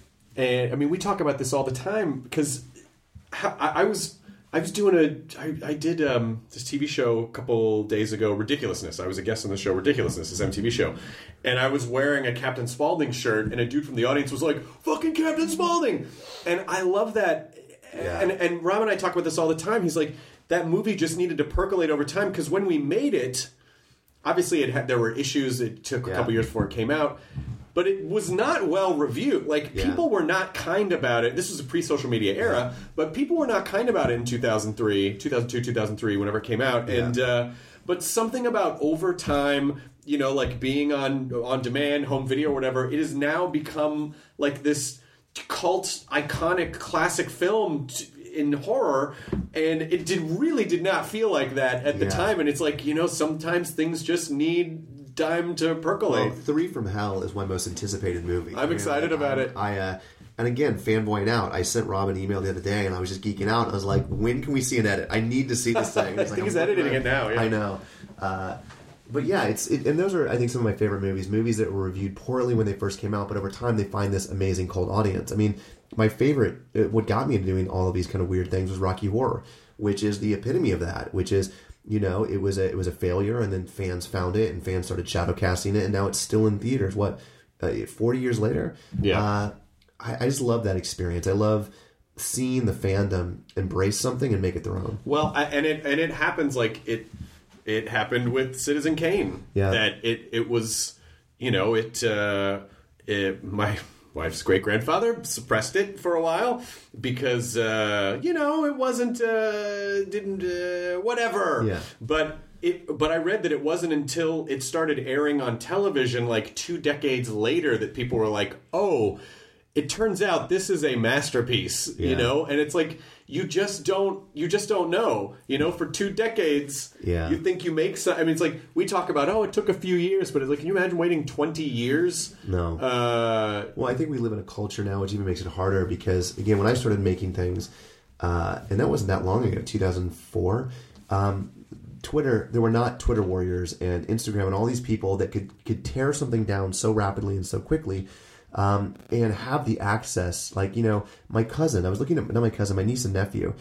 and I mean, we talk about this all the time because I, I was... I was doing a, I, I did um, this T V show a couple days ago, Ridiculousness. I was a guest on the show Ridiculousness, this M T V show. And I was wearing a Captain Spaulding shirt, and a dude from the audience was like, fucking Captain Spaulding! And I love that. Yeah. And, and Rob and I talk about this all the time. He's like, that movie just needed to percolate over time, because when we made it, obviously it had, there were issues. It took a yeah. couple years before it came out. But it was not well reviewed. Like, yeah. people were not kind about it. This was a pre-social media era, yeah. but people were not kind about it in two thousand three, two thousand two, two thousand three, whenever it came out. Yeah. And uh, but something about over time, you know, like being on on demand, home video, or whatever, it has now become like this cult, iconic, classic film t- in horror, and it did really did not feel like that at the yeah. time. And it's like, you know, sometimes things just need time to percolate. Well, Three from Hell is my most anticipated movie. I'm excited I, about I, it. I uh, and again, fanboying out. I sent Rob an email the other day, and I was just geeking out. I was like, "When can we see an edit? I need to see this thing." I he's think like, he's editing it now. Yeah. I know. Uh, but yeah, it's it, and those are, I think, some of my favorite movies. Movies that were reviewed poorly when they first came out, but over time they find this amazing cult audience. I mean, my favorite, what got me into doing all of these kind of weird things was Rocky Horror, which is the epitome of that. Which is, you know, it was a it was a failure, and then fans found it, and fans started shadow casting it, and now it's still in theaters. What, uh, forty years later? Yeah. Uh, I, I just love that experience. I love seeing the fandom embrace something and make it their own. Well, I, and it and it happens like it it happened with Citizen Kane. Yeah. That it it was, you know, it uh, it my. wife's great-grandfather suppressed it for a while because, uh, you know, it wasn't, uh, didn't, uh, whatever. Yeah. But it, but I read that it wasn't until it started airing on television like two decades later that people were like, oh, it turns out this is a masterpiece, yeah. you know? And it's like, you just don't, you just don't know, you know, for two decades, yeah. you think you make some, I mean, it's like, we talk about, oh, it took a few years, but it's like, can you imagine waiting twenty years? No. Uh, well, I think we live in a culture now which even makes it harder because, again, when I started making things, uh, and that wasn't that long ago, two thousand four, um, Twitter, there were not Twitter warriors and Instagram and all these people that could, could tear something down so rapidly and so quickly. Um, and have the access, like, you know, my cousin, I was looking at, not my cousin, my niece and nephew,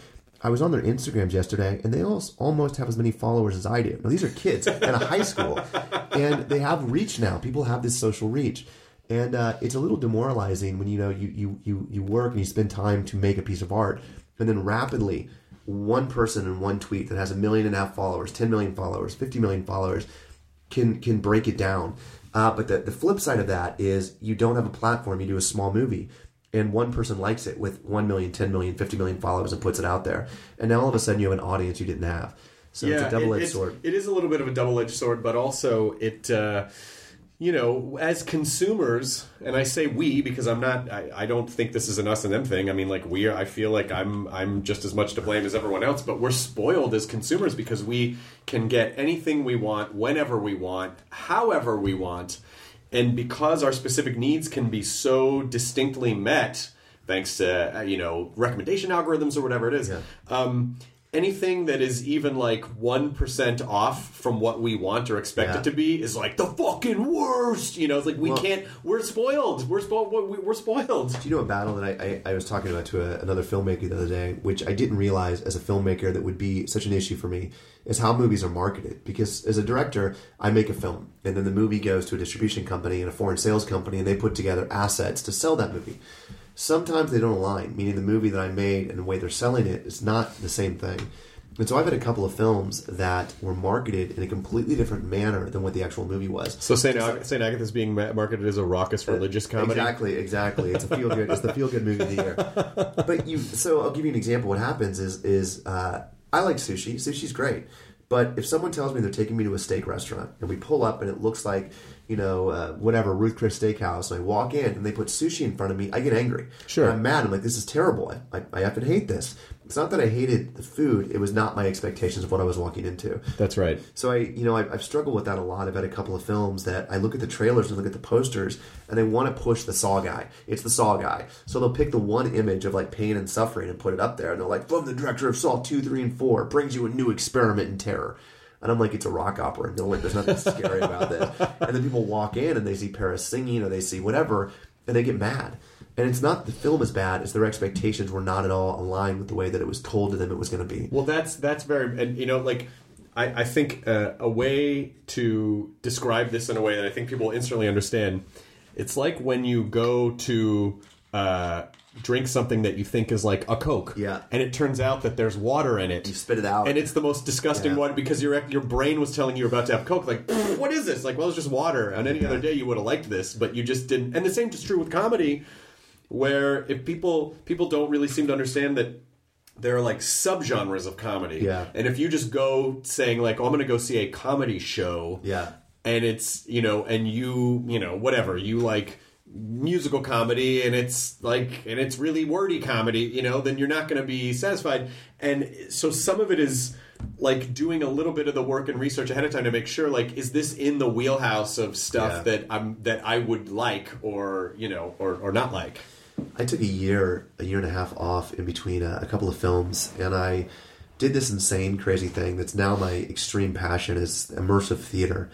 I was on their Instagrams yesterday, and they all, almost have as many followers as I do. Now, these are kids in a high school, and they have reach now. People have this social reach. And uh, it's a little demoralizing when, you know, you, you, you, you work and you spend time to make a piece of art, and then rapidly one person in one tweet that has a million and a half followers, ten million followers, fifty million followers can can break it down. Uh, but the, the flip side of that is you don't have a platform. You do a small movie, and one person likes it with one million, ten million, fifty million followers and puts it out there. And now all of a sudden you have an audience you didn't have. So yeah, it's a double-edged it, sword. It is a little bit of a double-edged sword, but also it... Uh, you know, as consumers, and I say we because I'm not, I, I don't think this is an us and them thing. I mean, like we are, I feel like I'm, I'm just as much to blame as everyone else, but we're spoiled as consumers because we can get anything we want, whenever we want, however we want. And because our specific needs can be so distinctly met, thanks to, uh, you know, recommendation algorithms or whatever it is, Yeah. um, anything that is even like one percent off from what we want or expect Yeah. it to be is like the fucking worst. You know, it's like we Well, can't, we're spoiled. We're spoiled. We're spoiled. Do you know a battle that I, I, I was talking about to a, another filmmaker the other day, which I didn't realize as a filmmaker that would be such an issue for me, is how movies are marketed. Because as a director, I make a film, and then the movie goes to a distribution company and a foreign sales company, and they put together assets to sell that movie. Sometimes they don't align, meaning the movie that I made and the way they're selling it is not the same thing. And so I've had a couple of films that were marketed in a completely different manner than what the actual movie was. So Saint Ag- Saint Agatha's being ma- marketed as a raucous religious comedy. Exactly, exactly. It's a feel good. It's the feel good movie of the year. But you, so I'll give you an example. What happens is, is uh, I like sushi. Sushi's great. But if someone tells me they're taking me to a steak restaurant and we pull up and it looks like, you know, uh, whatever, Ruth Chris Steakhouse, and I walk in and they put sushi in front of me, I get angry. Sure. And I'm mad. I'm like, this is terrible. I, I, I have to hate this. It's not that I hated the food. It was not my expectations of what I was walking into. That's right. So I, you know, I've, I've struggled with that a lot. I've had a couple of films that I look at the trailers and look at the posters, and they want to push the Saw guy. It's the Saw guy. So they'll pick the one image of like pain and suffering and put it up there, and they're like, from the director of Saw two, three, and four, brings you a new experiment in terror. And I'm like, it's a rock opera. No, like, there's nothing scary about this. And then people walk in and they see Paris singing or they see whatever, and they get mad. And it's not the film is bad; it's their expectations were not at all aligned with the way that it was told to them it was going to be. Well, that's that's very, and you know, like I, I think uh, a way to describe this in a way that I think people will instantly understand. It's like when you go to uh, drink something that you think is like a Coke, Yeah. and it turns out that there's water in it. You spit it out, and it's the most disgusting Yeah. water because your your brain was telling you you're about to have Coke. Like, what is this? Like, well, it's just water. On any Yeah. other day, you would have liked this, but you just didn't. And the same is true with comedy. Where if people people don't really seem to understand that there are like subgenres of comedy, Yeah. and if you just go saying like, "Oh, I'm going to go see a comedy show," Yeah. and it's you know, and you you know whatever you like musical comedy, and it's like and it's really wordy comedy, you know, then you're not going to be satisfied. And so some of it is like doing a little bit of the work and research ahead of time to make sure like is this in the wheelhouse of stuff Yeah. that I'm that I would like or you know or or not like. I took a year, a year and a half off in between a, a couple of films, and I did this insane, crazy thing that's now my extreme passion is immersive theater.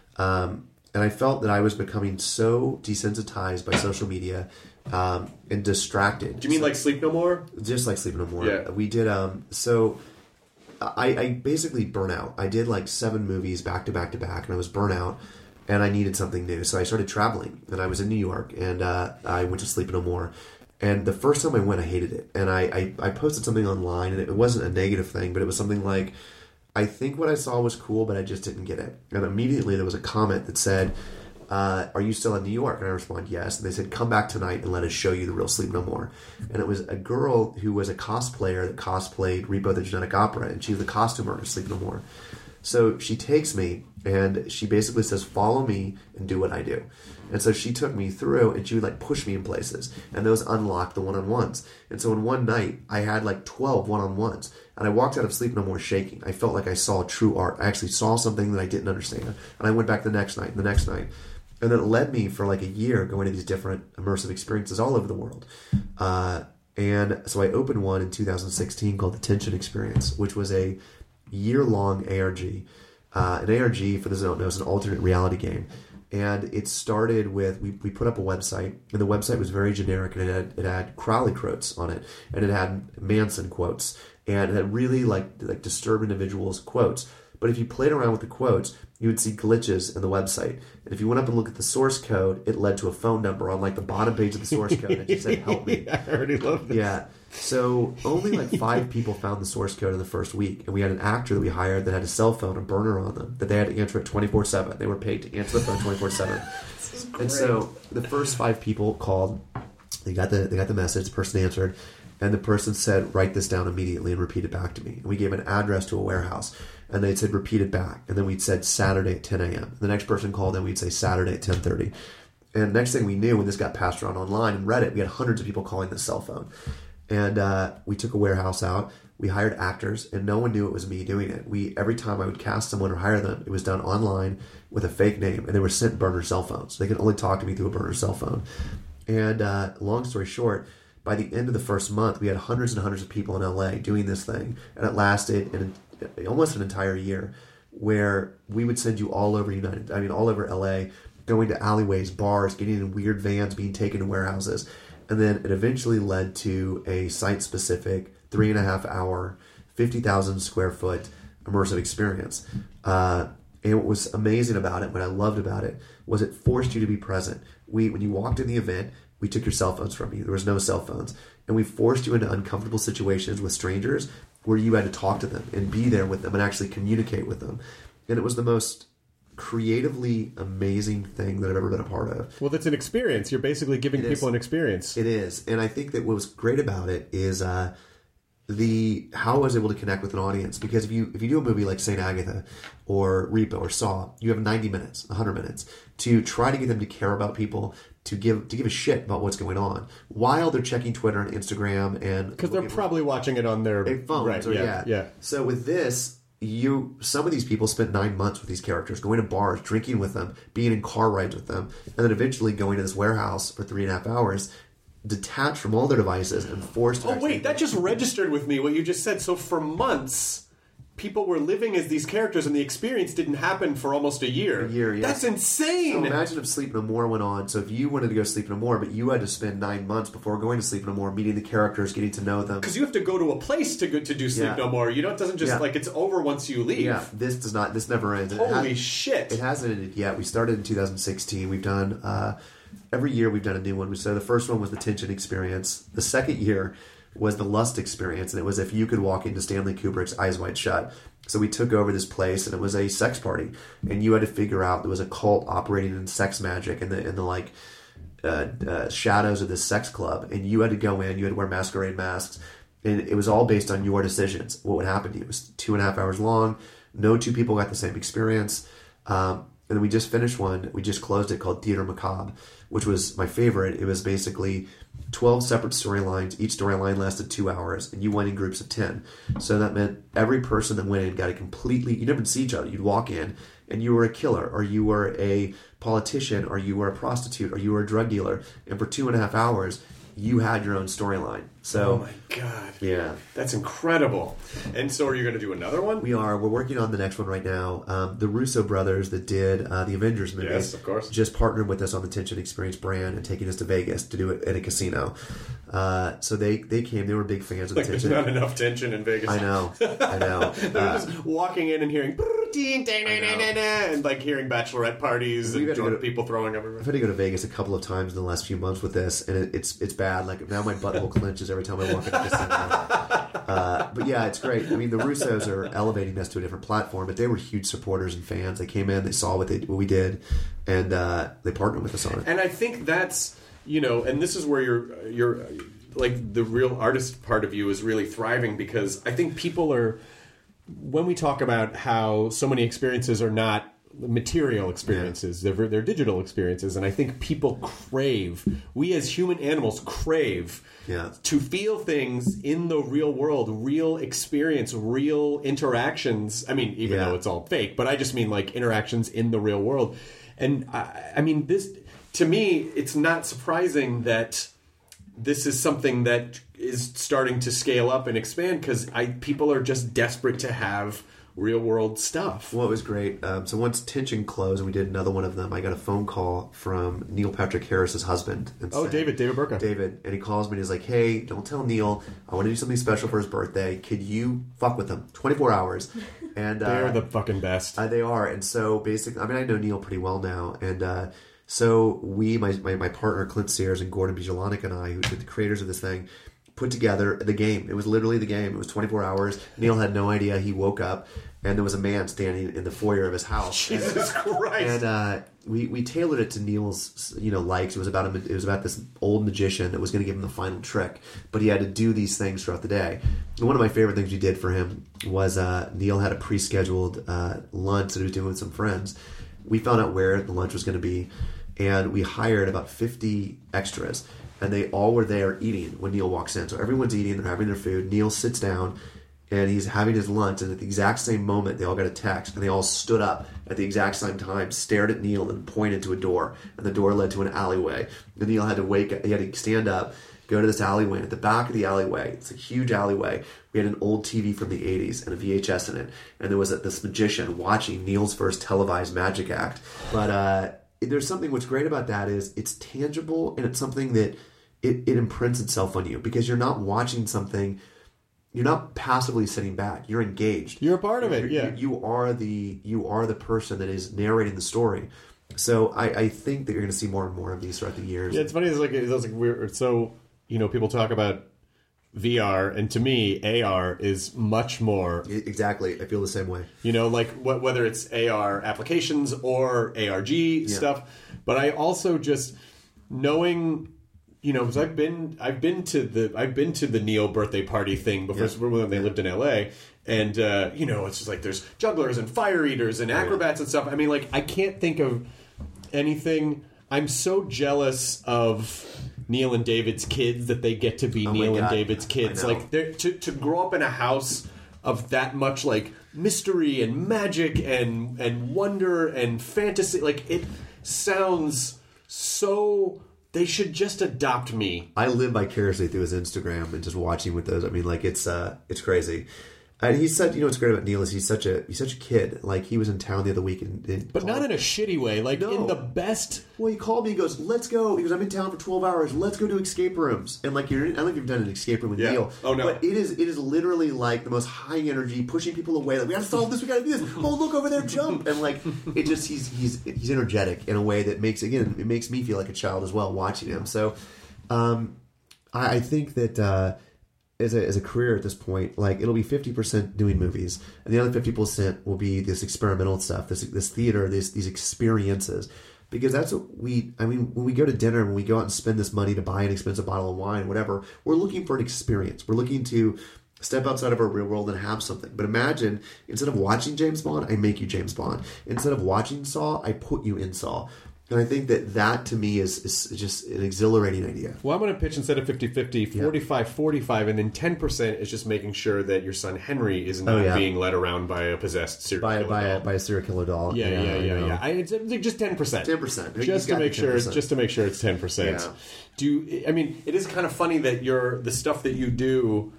Um, and I felt that I was becoming so desensitized by social media um, and distracted. Do you mean So- like Sleep No More? just like Sleep No More? Yeah. We did. Um, so I, I basically burnt out. I did like seven movies back to back to back, and I was burnt out. And I needed something new, so I started traveling. And I was in New York, and uh, I went to Sleep No More. And the first time I went, I hated it. And I, I, I posted something online, and it wasn't a negative thing, but it was something like, I think what I saw was cool, but I just didn't get it. And immediately there was a comment that said, uh, are you still in New York? And I responded, yes. And they said, come back tonight and let us show you the real Sleep No More. And it was a girl who was a cosplayer that cosplayed Repo the Genetic Opera, and she was the costume artist Sleep No More. So she takes me and she basically says, follow me and do what I do. And so she took me through and she would like push me in places. And those unlocked the one-on-ones. And so in one night, I had like twelve one-on-ones. And I walked out of Sleep No More shaking. I felt like I saw true art. I actually saw something that I didn't understand. And I went back the next night and the next night. And then it led me for like a year going to these different immersive experiences all over the world. Uh, and so I opened one in two thousand sixteen called the Tension Experience, which was a year-long A R G. Uh, an A R G, for those who don't know, is an alternate reality game. And it started with, we, we put up a website, and the website was very generic, and it had, it had Crowley quotes on it, and it had Manson quotes, and it had really like like disturbed individuals' quotes. But if you played around with the quotes, you would see glitches in the website. And if you went up and looked at the source code, it led to a phone number on like the bottom page of the source code and just said, help me. I already love this. Yeah. So only like five people found the source code in the first week. And we had an actor that we hired that had a cell phone, a burner on them, that they had to answer it twenty-four seven. They were paid to answer the phone twenty-four seven. And so the first five people called. They got the they got the message. The person answered. And the person said, write this down immediately and repeat it back to me. And we gave an address to a warehouse. And they said, repeat it back. And then we'd said Saturday at ten a.m. The next person called in, we'd say Saturday at ten thirty. And next thing we knew, when this got passed around online and Reddit, we had hundreds of people calling this cell phone. And uh, we took a warehouse out. We hired actors, and no one knew it was me doing it. We every time I would cast someone or hire them, it was done online with a fake name, and they were sent burner cell phones. They could only talk to me through a burner cell phone. And uh, long story short, by the end of the first month, we had hundreds and hundreds of people in L A doing this thing, and it lasted an, almost an entire year, where we would send you all over United, I mean all over L A, going to alleyways, bars, getting in weird vans, being taken to warehouses, and then it eventually led to a site-specific three and a half hour, fifty thousand square foot immersive experience. Uh, and what was amazing about it, what I loved about it, was it forced you to be present. We, when you walked in the event, we took your cell phones from you. There was no cell phones. And we forced you into uncomfortable situations with strangers where you had to talk to them and be there with them and actually communicate with them. And it was the most creatively amazing thing that I've ever been a part of. Well, that's an experience. You're basically giving It people is. an experience. It is. And I think that what was great about it is uh, the how I was able to connect with an audience. Because if you if you do a movie like Saint Agatha or Repo or Saw, you have ninety minutes, one hundred minutes to try to get them to care about people, to give to give a shit about what's going on while they're checking Twitter and Instagram, and Because they're probably watching it on their phones. Right, Or, yeah, yeah, yeah. So with this, you some of these people spent nine months with these characters, going to bars, drinking with them, being in car rides with them, and then eventually going to this warehouse for three and a half hours, detached from all their devices and forced to Oh, actually- wait, that just registered with me, what you just said. So for months, people were living as these characters, and the experience didn't happen for almost a year. A year, yeah. That's insane! So imagine if Sleep No More went on. So if you wanted to go Sleep No More, but you had to spend nine months before going to Sleep No More, meeting the characters, getting to know them. Because you have to go to a place to go, to do Sleep Yeah. No More. You know, it doesn't just, Yeah. like, it's over once you leave. Yeah, this does not. This never ends. It Holy has- shit. It hasn't ended yet. We started in two thousand sixteen. We've done uh, every year. We've done a new one. We so the first one was the Tension Experience. The second year was the Lust Experience, and it was if you could walk into Stanley Kubrick's Eyes Wide Shut. So we took over this place, and it was a sex party, and you had to figure out there was a cult operating in sex magic and the in the like uh, uh, shadows of this sex club, and you had to go in. You had to wear masquerade masks, and it was all based on your decisions. What would happen to you? It was two and a half hours long. No two people got the same experience. Um, and then we just finished one. We just closed it called Theater Macabre, which was my favorite. It was basically twelve separate storylines. Each storyline lasted two hours, and you went in groups of ten. So that meant every person that went in got a completely... You never see each other. You'd walk in, and you were a killer, or you were a politician, or you were a prostitute, or you were a drug dealer. And for two and a half hours, you had your own storyline. So, Oh my god. yeah. That's incredible. And so are you going to do another one? We are. We're working on the next one right now. Um, the Russo brothers that did uh, the Avengers movie, Yes, of course. just partnered with us on the Tension Experience brand and taking us to Vegas to do it at a casino. Uh, so they, they came. They were big fans of Like, the there's Tension. not enough tension in Vegas. I know. I know. They're Uh, just walking in and hearing ding, ding, ding, ding, ding, and like hearing bachelorette parties We've and had to go drunk to- people throwing everywhere. I've had to go to Vegas a couple of times in the last few months with this, and it, it's it's bad. Like now, my butthole clenches every time I walk into the casino. Uh, but yeah, it's great. I mean, the Russos are elevating us to a different platform, but they were huge supporters and fans. They came in, they saw what they what we did, and uh, they partnered with us on it. And I think that's, you know, and this is where you're you're like the real artist part of you is really thriving, because I think people are, when we talk about how so many experiences are not material experiences, yeah. they're, they're digital experiences, and I think people crave, we as human animals crave yeah. to feel things in the real world, real experience, real interactions. I mean, even yeah. though it's all fake, but I just mean like interactions in the real world. And I, I mean, this, to me, it's not surprising that this is something that is starting to scale up and expand, because I people are just desperate to have real world stuff. Well, it was great. Um, so once Tension closed and we did another one of them, I got a phone call from Neil Patrick Harris's husband. And Oh, said, David, David Burka. David. And he calls me and he's like, hey, don't tell Neil. I want to do something special for his birthday. Could you fuck with him? twenty-four hours. And uh, They're the fucking best. Uh, they are. And so basically, I mean, I know Neil pretty well now. And uh, so we, my, my, my partner Clint Sears and Gordon Bijalonik and I, who were the creators of this thing, put together the game. It was literally the game. It was twenty-four hours. Neil had no idea. He woke up and there was a man standing in the foyer of his house. Jesus Christ! And uh, we we tailored it to Neil's you know likes. It was about a, it was about this old magician that was going to give him the final trick, but he had to do these things throughout the day. And one of my favorite things we did for him was uh, Neil had a pre-scheduled uh, lunch that he was doing with some friends. We found out where the lunch was going to be, and we hired about fifty extras. And they all were there eating when Neil walks in. So everyone's eating, they're having their food. Neil sits down, and he's having his lunch. And at the exact same moment, they all got a text. And they all stood up at the exact same time, stared at Neil, and pointed to a door. And the door led to an alleyway. And Neil had to wake up. He had to stand up, go to this alleyway. And at the back of the alleyway, it's a huge alleyway, we had an old T V from the eighties and a V H S in it. And there was a, this magician watching Neil's first televised magic act. But uh, there's something what's great about that is it's tangible, and it's something that It, it imprints itself on you because you're not watching something, you're not passively sitting back. You're engaged. You're a part of it, You're- yeah. You, you are the you are the person that is narrating the story. So I, I think that you're going to see more and more of these throughout the years. Yeah, it's funny. It's like it's like weird. So you know, people talk about V R, and to me, A R is much more. Exactly, I feel the same way. You know, like wh- whether it's A R applications or A R G Yeah. stuff, but I also just knowing. You know, because I've been, I've been to the, I've been to the Neil birthday party thing before Yeah. when they lived in L A, and uh, you know, it's just like there's jugglers and fire eaters and acrobats and stuff. I mean, like I can't think of anything. I'm so jealous of Neil and David's kids that they get to be Oh my Neil and God. David's kids. I know. Like they're, to to grow up in a house of that much like mystery and magic and and wonder and fantasy. Like it sounds so. They should just adopt me. I live vicariously through his Instagram and just watching with those. I mean, like it's uh, it's crazy. And he's such, you know, what's great about Neil is he's such a he's such a kid. Like he was in town the other week, and, and But not in a shitty way, like No. in the best. Well, he called me. He goes, "Let's go." He goes, "I'm in town for twelve hours. Let's go do escape rooms." And like, you're, I don't think you've done an escape room with Yeah. Neil. Oh, no. But it is, it is literally like the most high energy, pushing people away. Like, we got to solve this. We got to do this. Oh, look over there, jump! And like, it just he's he's he's energetic in a way that makes again it makes me feel like a child as well watching him. So, um, I, I think that. Uh, As a, as a career at this point, like it'll be fifty percent doing movies, and the other fifty percent will be this experimental stuff, this this theater, this these experiences, because that's what we. I mean, when we go to dinner, when we go out and spend this money to buy an expensive bottle of wine, whatever, we're looking for an experience. We're looking to step outside of our real world and have something. But imagine instead of watching James Bond, I make you James Bond. Instead of watching Saw, I put you in Saw. And I think that that, to me, is, is just an exhilarating idea. Well, I'm going to pitch instead of fifty-fifty, forty-five forty-five, and then ten percent is just making sure that your son Henry is not Oh, yeah. being led around by a possessed serial By, killer by, a, doll. by a serial killer doll. Yeah, yeah, yeah, I yeah. know. I, it's, it's like just ten percent. ten percent. He's Just to got the make sure, ten percent. just to make sure it's ten percent. Yeah. Do you, I mean, it is kind of funny that you're the stuff that you do.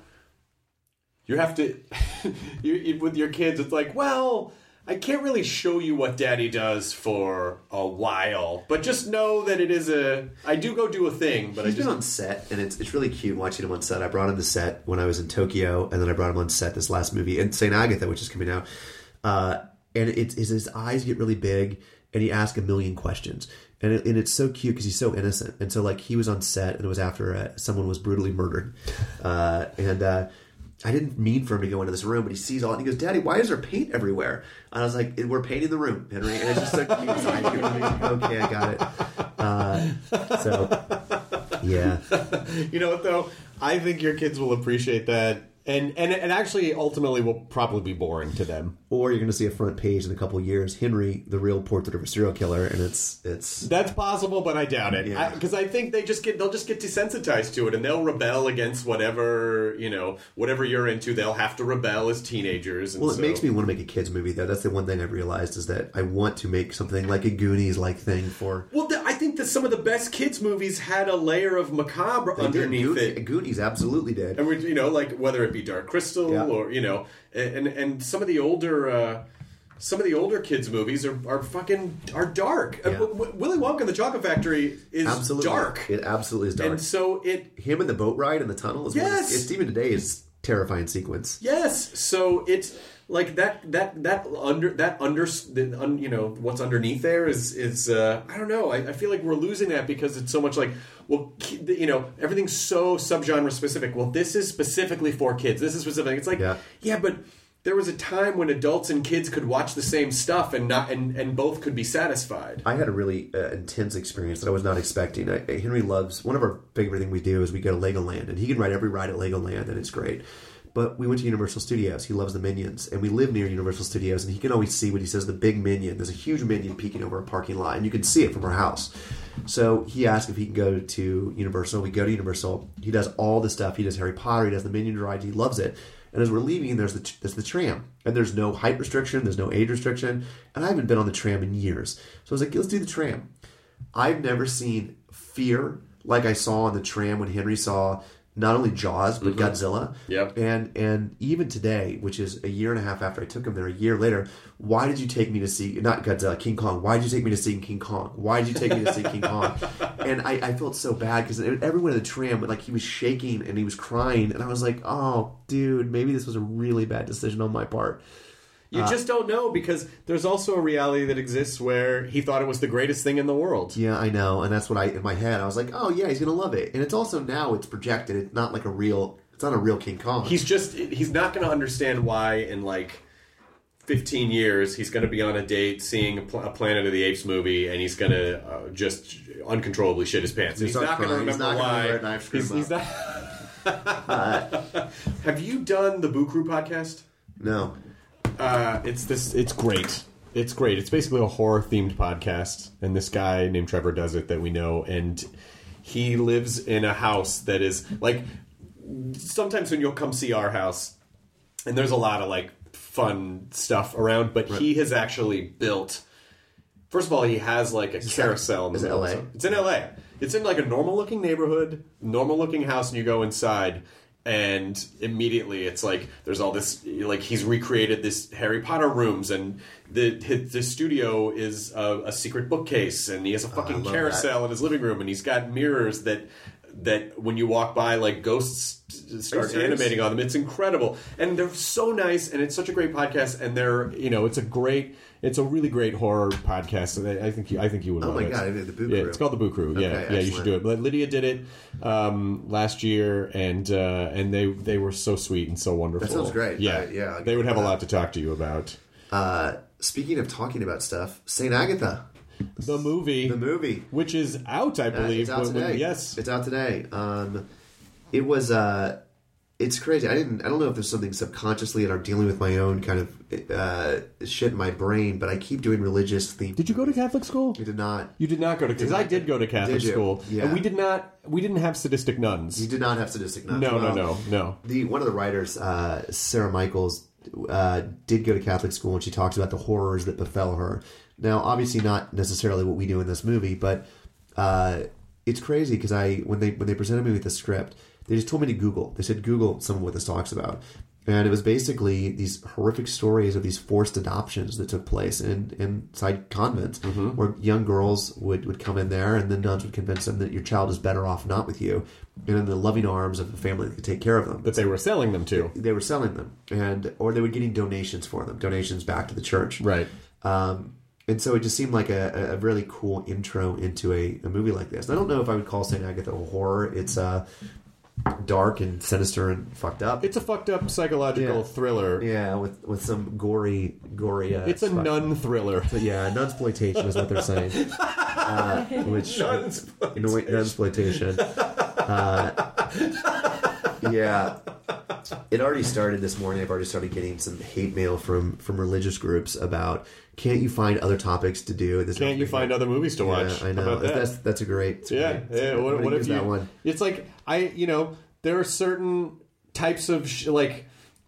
You have to you, you, with your kids. It's like, well, I can't really show you what Daddy does for a while, but just know that it is a. I do go do a thing, but He's I just been on set, and it's it's really cute watching him on set. I brought him to set when I was in Tokyo, and then I brought him on set this last movie, in Saint Agatha, which is coming out. Uh, and it's, it's his eyes get really big, and he asks a million questions, and it, and it's so cute because he's so innocent. And so like he was on set, and it was after uh, someone was brutally murdered, uh, and. Uh, I didn't mean for him to go into this room, but he sees all it and he goes, "Daddy, why is there paint everywhere?" And I was like, "We're painting the room, Henry." And it's just so cute. His eyes get really big. Okay, I got it. Uh, so, yeah. You know what though? I think your kids will appreciate that, and and and actually, ultimately, will probably be boring to them. Or you're going to see a front page in a couple of years, Henry, the real portrait of a serial killer, and it's it's That's possible, but I doubt it. Yeah. Because I, I think they just get they'll just get desensitized to it, and they'll rebel against whatever you know whatever you're into. They'll have to rebel as teenagers. And well, it so, makes me want to make a kids movie though. That's the one thing I've realized is that I want to make something like a Goonies like thing for. Well, th- I I think that some of the best kids movies had a layer of macabre They underneath did. it. Goonies absolutely did. And we, you know, like whether it be Dark Crystal Yeah. or you know, and and some of the older, uh, some of the older kids movies are, are fucking are dark. Yeah. Uh, w- w- Willy Wonka and the Chocolate Factory is Absolutely dark. It absolutely is dark. And so it, Him in the boat ride in the tunnel is one of the- Yes! it's even today is terrifying sequence. yes. So it's like that that that under that under the, un, you know what's underneath there is is uh, I don't know. I, I feel like we're losing that because it's so much like well ki- you know everything's so subgenre specific. Well, this is specifically for kids. This is specific. It's like Yeah. yeah, but there was a time when adults and kids could watch the same stuff and not and, and both could be satisfied. I had a really uh, intense experience that I was not expecting. I, Henry loves, one of our favorite things we do is we go to Legoland, and he can ride every ride at Legoland, and it's great. But we went to Universal Studios. He loves the Minions, and we live near Universal Studios, and he can always see what he says, the big Minion. There's a huge Minion peeking over a parking lot, and you can see it from our house. So he asked if he can go to Universal. We go to Universal. He does all the stuff. He does Harry Potter. He does the Minion ride. He loves it. And as we're leaving, there's the there's the tram, and there's no height restriction, there's no age restriction, and I haven't been on the tram in years. So I was like, let's do the tram. I've never seen fear like I saw on the tram when Henry saw not only Jaws but Mm-hmm. Godzilla. Yep. And and even today, which is a year and a half after I took him there, a year later, why did you take me to see not Godzilla, King Kong? Why did you take me to see King Kong? Why did you take me to see King Kong? And I, I felt so bad because everyone in the tram, like he was shaking and he was crying, and I was like, oh, dude, maybe this was a really bad decision on my part. You Uh, just don't know because there's also a reality that exists where he thought it was the greatest thing in the world. Yeah, I know, and that's what I in my head. I was like, oh yeah, he's gonna love it, and it's also now it's projected. It's not like a real. It's not a real King Kong. He's just he's not going to understand why in like fifteen years he's going to be on a date seeing a, Pl- a Planet of the Apes movie and he's going to uh, just uncontrollably shit his pants. He's He's, not not going to crying. He's remember not gonna why. remember it, and I've screwed He's, him he's not. Have you done the Boo Crew podcast? no. Uh, it's this. It's great. It's great. It's basically a horror themed podcast, and this guy named Trevor does it that we know, and he lives in a house that is like. Sometimes when you'll come see our house, and there's a lot of like fun stuff around, but he has actually built. First of all, he has like a carousel. In the is it middle. L A? It's in L A. It's in like a normal looking neighborhood, normal looking house, and you go inside. And immediately it's like there's all this like he's recreated this Harry Potter rooms and the his, the studio is a, a secret bookcase and he has a fucking love carousel in his living room and he's got mirrors that that when you walk by like ghosts start serious? animating on them. It's incredible and they're so nice and it's such a great podcast and they're you know it's a great it's a really great horror podcast and I, I think you, I think you would Oh love my it. God, I did the Boo Yeah, Crew. it's called the Boo Crew. Yeah, Okay, yeah, you should excellent. do it. But Lydia did it um, last year, and uh, and they they were so sweet and so wonderful. That sounds great. Yeah, Uh, yeah, I'll they give would it have a that. lot to talk to you about. Uh, speaking of talking about stuff, Saint Agatha, The movie, the movie. which is out, I Uh, believe. it's out when- when- today. yes, it's out today. Um, it was. Uh, it's crazy. I didn't. I don't know if there's something subconsciously in our dealing with my own kind of uh, shit in my brain, but I keep doing religious themes. Did you go to Catholic school? I did not. You did not go to because I did go to Catholic Did you? school, Yeah. and we did not. We didn't have sadistic nuns. You did not have sadistic nuns. no, Well, no, no, no. The one of the writers, uh, Sarah Michaels, uh, did go to Catholic school, and she talks about the horrors that befell her. Now, obviously, not necessarily what we do in this movie, but uh, it's crazy because I when they when they presented me with the script, they just told me to Google. They said Google some of what this talks about, and it was basically these horrific stories of these forced adoptions that took place in inside convents, Mm-hmm. where young girls would, would come in there, and the nuns would convince them that your child is better off not with you, and in the loving arms of a family that could take care of them. That they were selling them to. They were selling them, and or they were getting donations for them, donations back to the church. Right. Um, and so it just seemed like a, a really cool intro into a, a movie like this. And I don't know if I would call Saint Agatha a horror. It's uh, dark and sinister and fucked up. It's a fucked up psychological Yeah. thriller. Yeah, with with some gory, gory. Uh, It's a stuff. nun thriller. So, yeah, nunsploitation is what they're saying. Uh, which Nunsploitation. nunsploitation. Uh, yeah, it already started this morning. I've already started getting some hate mail from from religious groups about can't you find other topics to do? This Can't you find other movies to watch? Yeah, I How know. about that? That's that's a great. It's Yeah, great. It's yeah. great. What, I'm what gonna if use you? that one? It's like I, you know, there are certain types of sh- like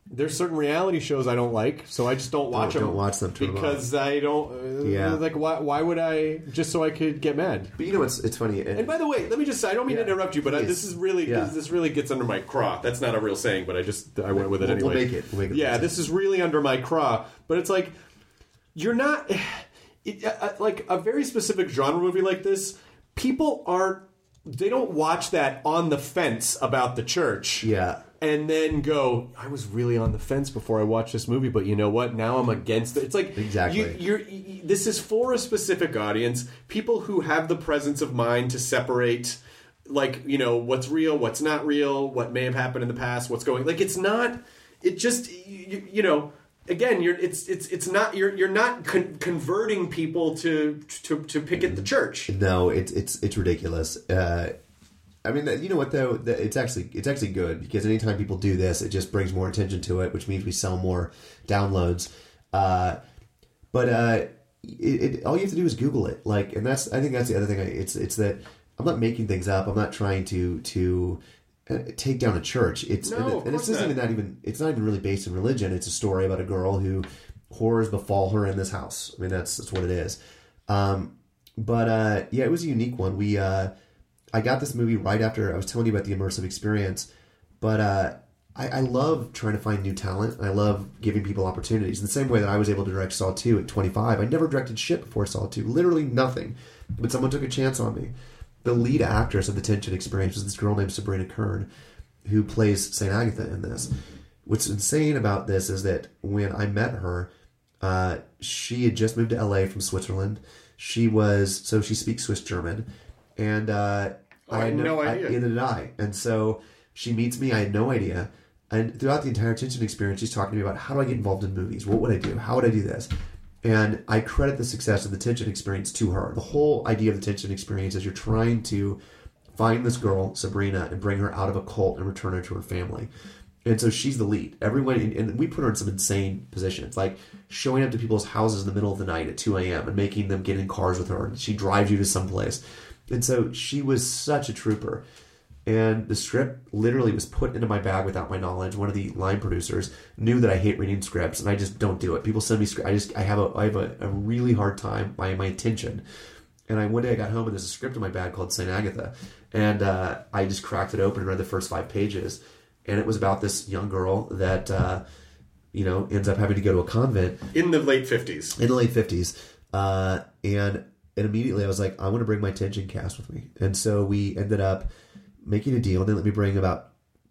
there's certain reality shows I don't like, so I just don't watch Don't- them. don't watch them, turn them because I don't. Uh, Yeah. Like, why? Why would I? Just so I could get mad. But you know, it's it's funny. And by the way, let me just—I don't mean Yeah. to interrupt you, but I, Please. this is really Yeah. this really gets under my craw. That's not a real saying, but I just I went with it We'll- anyway. we'll make it. We'll make it yeah, make this is really under my craw. But it's like you're not it, uh, like a very specific genre movie like this. People aren't. They don't watch that on the fence about the church. Yeah. And then go, I was really on the fence before I watched this movie, but you know what? Now I'm against it. It's like Exactly. You, you're. You, this is for a specific audience, people who have the presence of mind to separate, like you know, what's real, what's not real, what may have happened in the past, what's going. Like it's not. It just you, you know. Again, you're. It's it's it's not. You're you're not con- converting people to to to pick at the church. No, it's it's it's ridiculous. Uh, I mean, you know what though? It's actually it's actually good because anytime people do this, it just brings more attention to it, which means we sell more downloads. Uh, but uh, it, it, all you have to do is Google it, like, and that's I think that's the other thing. It's it's that I'm not making things up. I'm not trying to to uh, take down a church. It's No, and, of it, and it's course even not. not even it's not even really based in religion. It's a story about a girl who horrors befall her in this house. I mean, that's that's what it is. Um, but uh, yeah, it was a unique one. We uh, I got this movie right after I was telling you about the immersive experience, but uh, I, I love trying to find new talent. I love giving people opportunities. In the same way that I was able to direct Saw two at twenty-five, I never directed shit before Saw two, literally nothing. But someone took a chance on me. The lead actress of the Tension Experience was this girl named Sabrina Kern, who plays Saint Agatha in this. What's insane about this is that when I met her, uh, she had just moved to L A from Switzerland. She was so she speaks Swiss German, and uh, Oh, I had no idea. I, neither did I. And so she meets me. I had no idea. And throughout the entire Tension Experience, she's talking to me about how do I get involved in movies? What would I do? How would I do this? And I credit the success of the Tension Experience to her. The whole idea of the Tension Experience is you're trying to find this girl, Sabrina, and bring her out of a cult and return her to her family. And so she's the lead. Everyone, and we put her in some insane positions, like showing up to people's houses in the middle of the night at two a.m. and making them get in cars with her. And she drives you to someplace. And so she was such a trooper. And the script literally was put into my bag without my knowledge. One of the line producers knew that I hate reading scripts, and I just don't do it. People send me scripts. I just I have a I have a, a really hard time by my attention. And I one day I got home and there's a script in my bag called Saint Agatha, and uh, I just cracked it open and read the first five pages, and it was about this young girl that uh, you know ends up having to go to a convent In the late fifties. in the late fifties, uh, and and immediately I was like, I want to bring my Tension cast with me, and so we ended up making a deal, and they let me bring about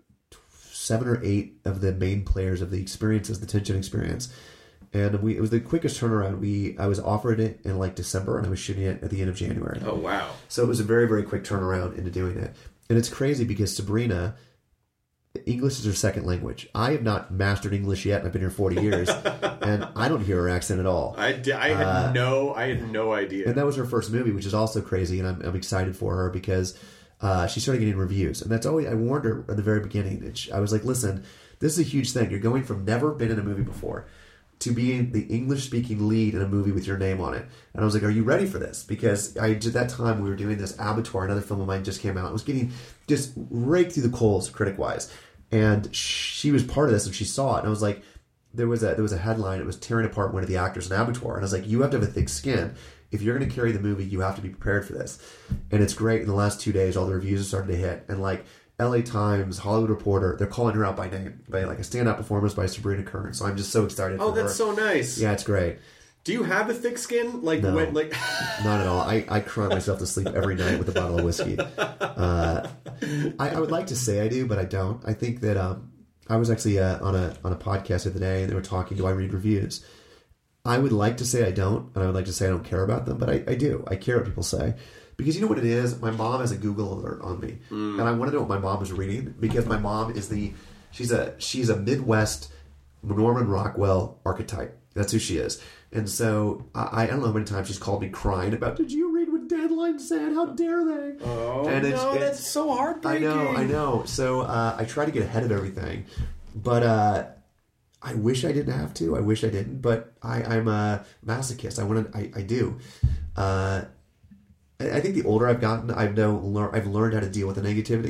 seven or eight of the main players of the experiences, the Tension Experience. And we it was the quickest turnaround. We I was offered it in like December, and I was shooting it at the end of January. Oh wow! So it was a very, very quick turnaround into doing it. And it's crazy because Sabrina, English is her second language. I have not mastered English yet, and I've been here forty years, and I don't hear her accent at all. I, di- I had Uh, no I had no idea. And that was her first movie, which is also crazy, and I'm, I'm excited for her because uh, she started getting reviews. And that's always, I warned her at the very beginning. And she, I was like, listen, this is a huge thing. You're going from never been in a movie before to being the English-speaking lead in a movie with your name on it. And I was like, are you ready for this? Because I, at that time, we were doing this Abattoir, another film of mine just came out. It was getting just raked through the coals critic-wise. And she was part of this, and she saw it. And I was like, there was a there was a headline. It was tearing apart one of the actors in Abattoir. And I was like, you have to have a thick skin. If you're going to carry the movie, you have to be prepared for this. And it's great. In the last two days, all the reviews have started to hit. And like L A Times, Hollywood Reporter, they're calling her out by name. By like a standout performance by Sabrina Kern. So I'm just so excited oh, for her. that's so nice. Yeah, it's great. Do you have a thick skin? Like No. when, like Not at all. I, I cry myself to sleep every night with a bottle of whiskey. Uh, I, I would like to say I do, but I don't. I think that um, I was actually uh, on a on a podcast the other day, and they were talking, do I read reviews? I would like to say I don't, and I would like to say I don't care about them, but I, I do. I care what people say. Because you know what it is? My mom has a Google alert on me. Mm. And I want to know what my mom is reading, because my mom is the, she's a she's a Midwest Norman Rockwell archetype. That's who she is. And so I, I don't know how many times she's called me crying about, did you read what Deadline said? How dare they? Oh, and it's, no, it's, that's so heartbreaking. I know, I know. So uh, I try to get ahead of everything. But uh, I wish I didn't have to. I wish I didn't. But I, I'm a masochist. I want to. I, I do. Uh, I, I think the older I've gotten, I've know lear- I've learned how to deal with the negativity.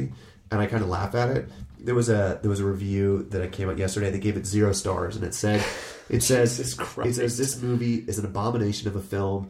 and I kind of laugh at it. There was a there was a review that I came out yesterday. They gave it zero stars, and it said it says Jesus Christ. it says this movie is an abomination of a film.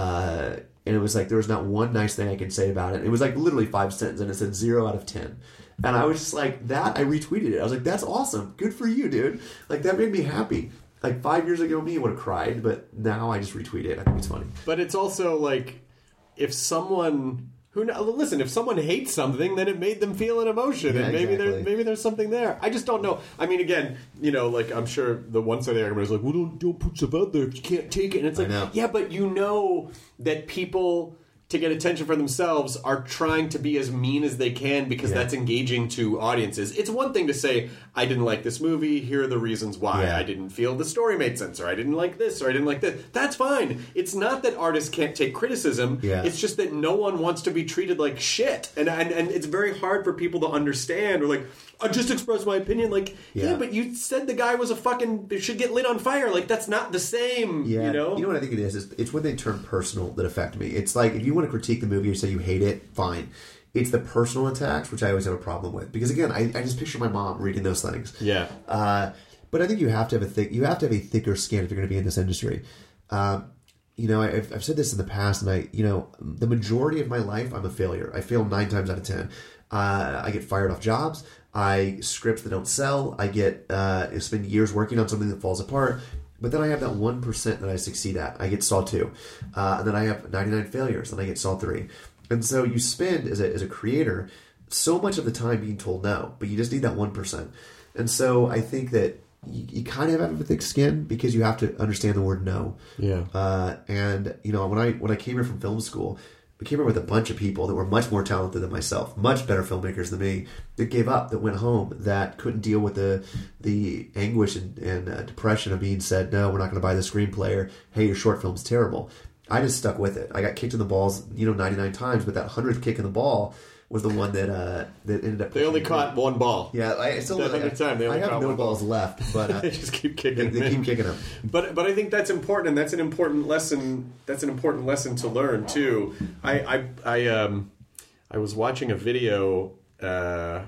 Uh, and it was like there was not one nice thing I can say about it. It was like literally five sentences, and it said zero out of ten. And I was just like that. I retweeted it. I was like, "That's awesome. Good for you, dude." Like that made me happy. Like five years ago, me would have cried, but now I just retweet it. I think it's funny. But it's also like if someone. Who knows? Listen, if someone hates something, then it made them feel an emotion, Yeah, and maybe exactly. there's maybe there's something there. I just don't know. I mean, again, you know, like I'm sure the one side of the argument is like, "Well, don't don't put stuff out there if you can't take it." And it's like, yeah, but you know that people, to get attention for themselves, are trying to be as mean as they can because Yeah. that's engaging to audiences. It's one thing to say, I didn't like this movie, here are the reasons why. Yeah. I didn't feel the story made sense, or I didn't like this, or I didn't like that. That's fine. It's not that artists can't take criticism. Yeah. It's just that no one wants to be treated like shit. And, and, and it's very hard for people to understand, or like, I just expressed my opinion. Like, yeah. Yeah. but you said the guy was a fucking, should get lit on fire. Like, that's not the same, Yeah, you know? You know what I think it is? It's, it's when they turn personal that affect me. It's like if you want to critique the movie or say you hate it, fine. It's the personal attacks, which I always have a problem with. Because again, I, I just picture my mom reading those things. Yeah. Uh, but I think you have to have a thick, you have to have a thicker skin if you're going to be in this industry. Uh, you know, I've, I've said this in the past, and I, you know, the majority of my life, I'm a failure. I fail nine times out of ten. Uh, I get fired off jobs. I scripts that don't sell. I get uh, spend years working on something that falls apart. But then I have that one percent that I succeed at. I get Saw two. Uh, and then I have ninety-nine failures, and I get Saw three. And so you spend, as a, as a creator, so much of the time being told no. But you just need that one percent. And so I think that you, you kind of have a thick skin because you have to understand the word no. Yeah. Uh, and, you know, when I when I came here from film school, I came here with a bunch of people that were much more talented than myself, much better filmmakers than me, that gave up, that went home, that couldn't deal with the the anguish and, and uh, depression of being said, no, we're not going to buy the screenplay, or, hey, your short film's terrible. I just stuck with it. I got kicked in the balls, you know, ninety-nine times, but that hundredth kick in the ball was the one that uh, that ended up... They only caught one ball. Yeah, I still... That hundredth time, they only I have caught no one balls ball. left, but... Uh, they just keep kicking They, they keep kicking them. But but I think that's important, and that's an important lesson. That's an important lesson to learn too. I I I um I was watching a video uh,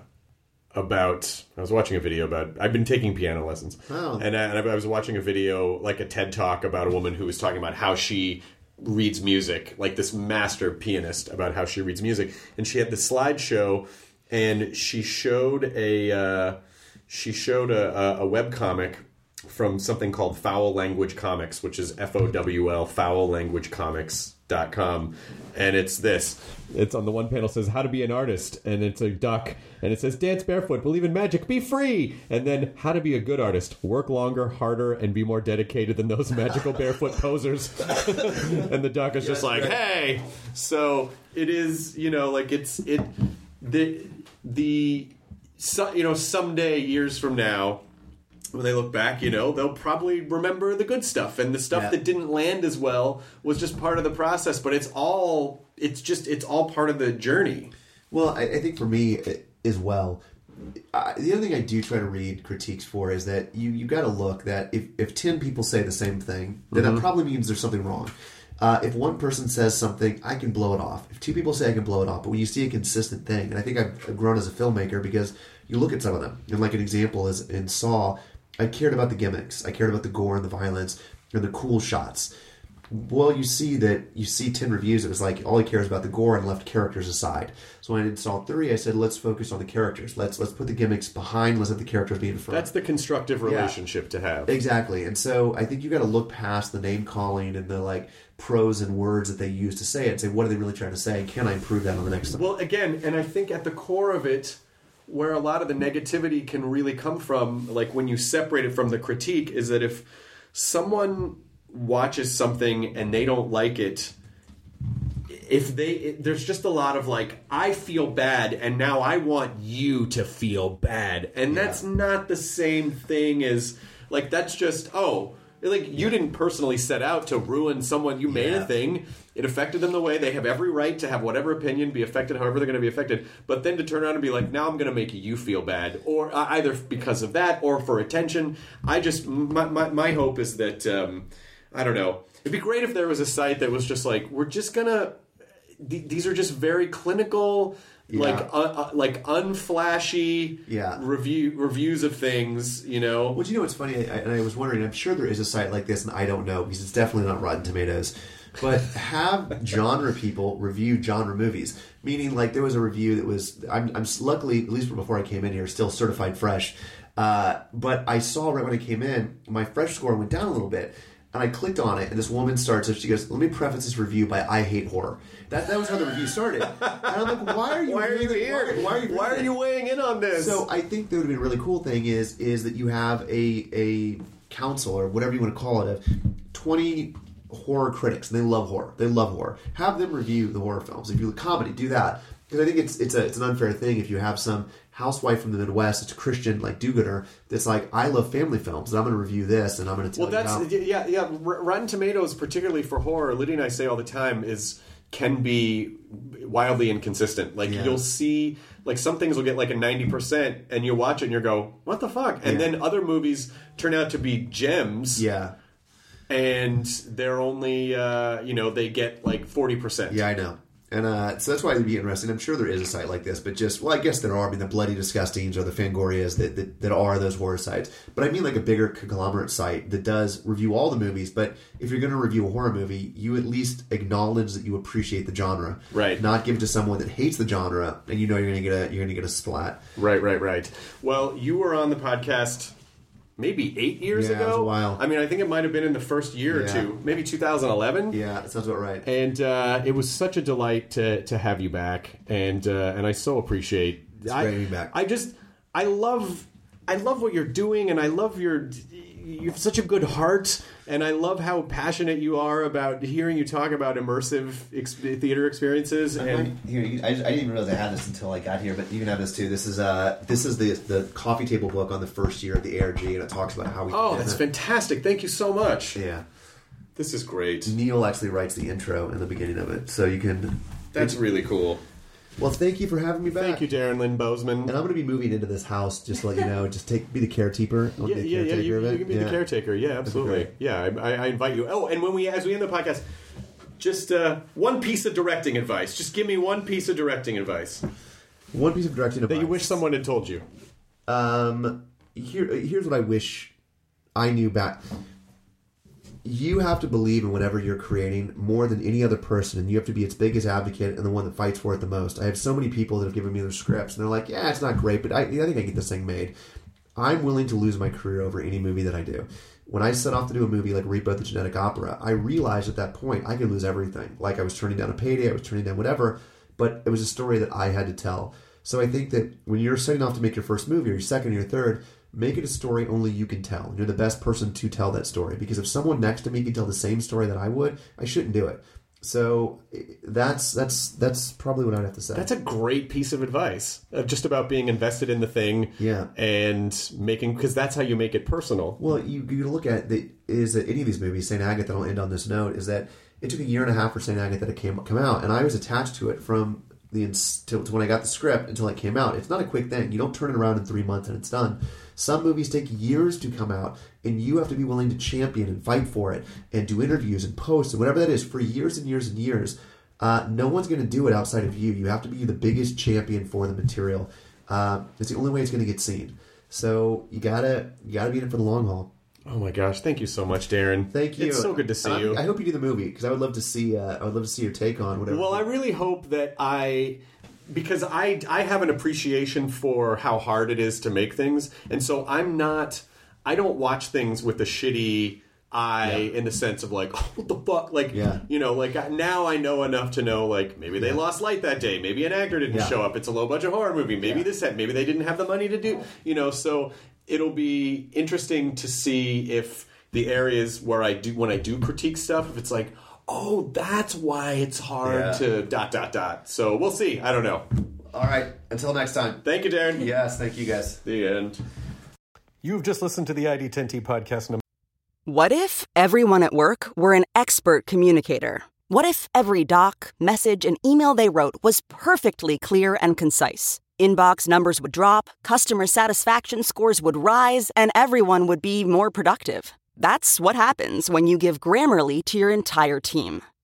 about. I was watching a video about. I've been taking piano lessons, Oh. and, I, and I was watching a video, like a TED Talk, about a woman who was talking about how she reads music, like this master pianist, about how she reads music, and she had the slideshow, and she showed a uh, she showed a, a, a web comic from something called Foul Language Comics, which is F O W L, foul language comics dot com. And it's this. It's on the one panel says, how to be an artist. And it's a duck. And it says, dance barefoot, believe in magic, be free. And then, how to be a good artist. Work longer, harder, and be more dedicated than those magical barefoot posers. And the duck is just like, hey. So it is, you know, like it's, it, the, the, so, you know, someday, years from now, when they look back, you know, they'll probably remember the good stuff, and the stuff Yeah. that didn't land as well was just part of the process. But it's all, it's just, it's all part of the journey. Well, I, I think for me uh, as well, I, the other thing I do try to read critiques for is that you you got to look that if, if ten people say the same thing, then Mm-hmm. that probably means there's something wrong. Uh, if one person says something, I can blow it off. If two people say I can blow it off, but when you see a consistent thing, and I think I've grown as a filmmaker because you look at some of them, and like an example is in Saw, I cared about the gimmicks, I cared about the gore and the violence and the cool shots. Well, you see that you see ten reviews. It was like all he cares about the gore and left characters aside. So when I did Saw three, I said let's focus on the characters. Let's let's put the gimmicks behind. Let's have the characters be in front. That's the constructive relationship to have. Exactly. And so I think you got to look past the name calling and the like prose and words that they use to say it and say, what are they really trying to say? Can I improve that on the next time? Well, again, and I think at the core of it, where a lot of the negativity can really come from, like when you separate it from the critique, is that if someone watches something and they don't like it, if they it, there's just a lot of like, I feel bad and now I want you to feel bad, and Yeah. that's not the same thing as like, that's just, oh, like you didn't personally set out to ruin someone. You made Yeah. a thing, it affected them the way they have every right to have whatever opinion, be affected however they're going to be affected, but then to turn around and be like, now I'm going to make you feel bad, or uh, either because of that or for attention. I just my my, my hope is that um I don't know, it'd be great if there was a site that was just like, we're just gonna th- these are just very clinical, Yeah. like uh, uh, like unflashy Yeah. review reviews of things. You know, Well, you know what's funny? I, and I was wondering. I'm sure there is a site like this, and I don't know because it's definitely not Rotten Tomatoes. But have genre people review genre movies. Meaning, like there was a review that was. I'm, I'm luckily, at least before I came in here, still certified fresh. Uh, but I saw right when I came in, my fresh score went down a little bit. And I clicked on it, and this woman starts, and she goes, "Let me preface this review by I hate horror." That that was how the review started. And I'm like, "Why are you? why are you really- here? Why, why are you? Why are you weighing in on this? So I think that would be a really cool thing is is that you have a a council or whatever you want to call it of twenty horror critics, and they love horror. They love horror. Have them review the horror films. If you like comedy, do that. Because I think it's it's a it's an unfair thing if you have some housewife from the Midwest, it's a Christian like do-gooder that's like, I love family films, and I'm going to review this, and I'm going to tell well, that's you yeah, how. yeah. R- Rotten Tomatoes, particularly for horror, Lydia and I say all the time, is can be wildly inconsistent. Like Yeah. you'll see, like some things will get like a ninety percent, and you watch it and you go, "What the fuck?" And Yeah. then other movies turn out to be gems. Yeah, And they're only, uh, you know, they get like forty percent. yeah, I know. And uh, so that's why it'd be interesting. I'm sure there is a site like this, but just, well, I guess there are. I mean, the Bloody Disgustings or the Fangorias that, that, that are those horror sites. But I mean like a bigger conglomerate site that does review all the movies. But if you're going to review a horror movie, you at least acknowledge that you appreciate the genre. Right. Not give it to someone that hates the genre and you know you're going to get a you're going to get a splat. Right, right, right. Well, you were on the podcast maybe eight years Yeah, it ago. was a while. I mean, I think it might have been in the first year Yeah. or two, maybe two thousand eleven. Yeah, that sounds about right. And uh, it was such a delight to to have you back, and uh, and I so appreciate. It's I, great to be back. I just I love I love what you're doing, and I love your you have such a good heart, and I love how passionate you are about hearing you talk about immersive ex- theater experiences. And Here, you, I, just, I didn't even realize I had this until I got here, but you can have this too. This is uh, this is the the coffee table book on the first year of the A R G, and it talks about how we. oh, did that's it. fantastic! Thank you so much. Yeah, This is great. Neil actually writes the intro and the beginning of it, so you can. That's really cool. Well, thank you for having me back. Thank you, Darren Lynn Bozeman. And I'm going to be moving into this house, just to let you know. Just take be the caretaker. I'll Yeah, be the yeah, yeah. caretaker You, of it. you can be Yeah. the caretaker. Yeah, absolutely. great. Yeah, I, I, I invite you. Oh, and when we as we end the podcast, just uh, one piece of directing advice. Just give me one piece of directing advice One piece of directing advice that you wish someone had told you. Um, here, here's what I wish I knew back. You have to believe in whatever you're creating more than any other person, and you have to be its biggest advocate and the one that fights for it the most. I have so many people that have given me their scripts, and they're like, yeah, it's not great, but I, I think I can get this thing made. I'm willing to lose my career over any movie that I do. When I set off to do a movie like Repo the Genetic Opera, I realized at that point I could lose everything. Like I was turning down a payday, I was turning down whatever, but it was a story that I had to tell. So I think that when you're setting off to make your first movie or your second or your third, make it a story only you can tell. You're the best person to tell that story. Because if someone next to me can tell the same story that I would, I shouldn't do it. So that's that's that's probably what I'd have to say. That's a great piece of advice. Uh, just about being invested in the thing. Yeah. And making because that's how you make it personal. Well, you you look at the is that any of these movies, Saint Agatha, I'll end on this note, is that it took a year and a half for Saint Agatha to came come out, and I was attached to it from the to, to when I got the script until it came out. It's not a quick thing. You don't turn it around in three months and it's done. Some movies take years to come out, and you have to be willing to champion and fight for it, and do interviews and posts and whatever that is for years and years and years. Uh, no one's going to do it outside of you. You have to be the biggest champion for the material. Uh, it's the only way it's going to get seen. So you gotta you gotta be in it for the long haul. Oh my gosh! Thank you so much, Darren. Thank you. It's so good to see And you. I hope you do the movie because I would love to see. Uh, I would love to see your take on whatever. Well, I really hope that I, because I I have an appreciation for how hard it is to make things, and so I'm not. I don't watch things with a shitty eye Yeah. in the sense of like, oh, what the fuck, like Yeah. you know, like now I know enough to know like maybe they lost light that day, maybe an actor didn't Yeah. show up. It's a low budget horror movie. Maybe Yeah. this, maybe they didn't have the money to do, you know. So it'll be interesting to see if the areas where I do when I do critique stuff, if it's like, oh, that's why it's hard Yeah. to dot dot dot. So we'll see. I don't know. All right. Until next time. Thank you, Darren. Yes. Thank you, guys. The end. You've just listened to the I D ten T podcast number. What if everyone at work were an expert communicator? What if every doc, message, and email they wrote was perfectly clear and concise? Inbox numbers would drop, customer satisfaction scores would rise, and everyone would be more productive. That's what happens when you give Grammarly to your entire team.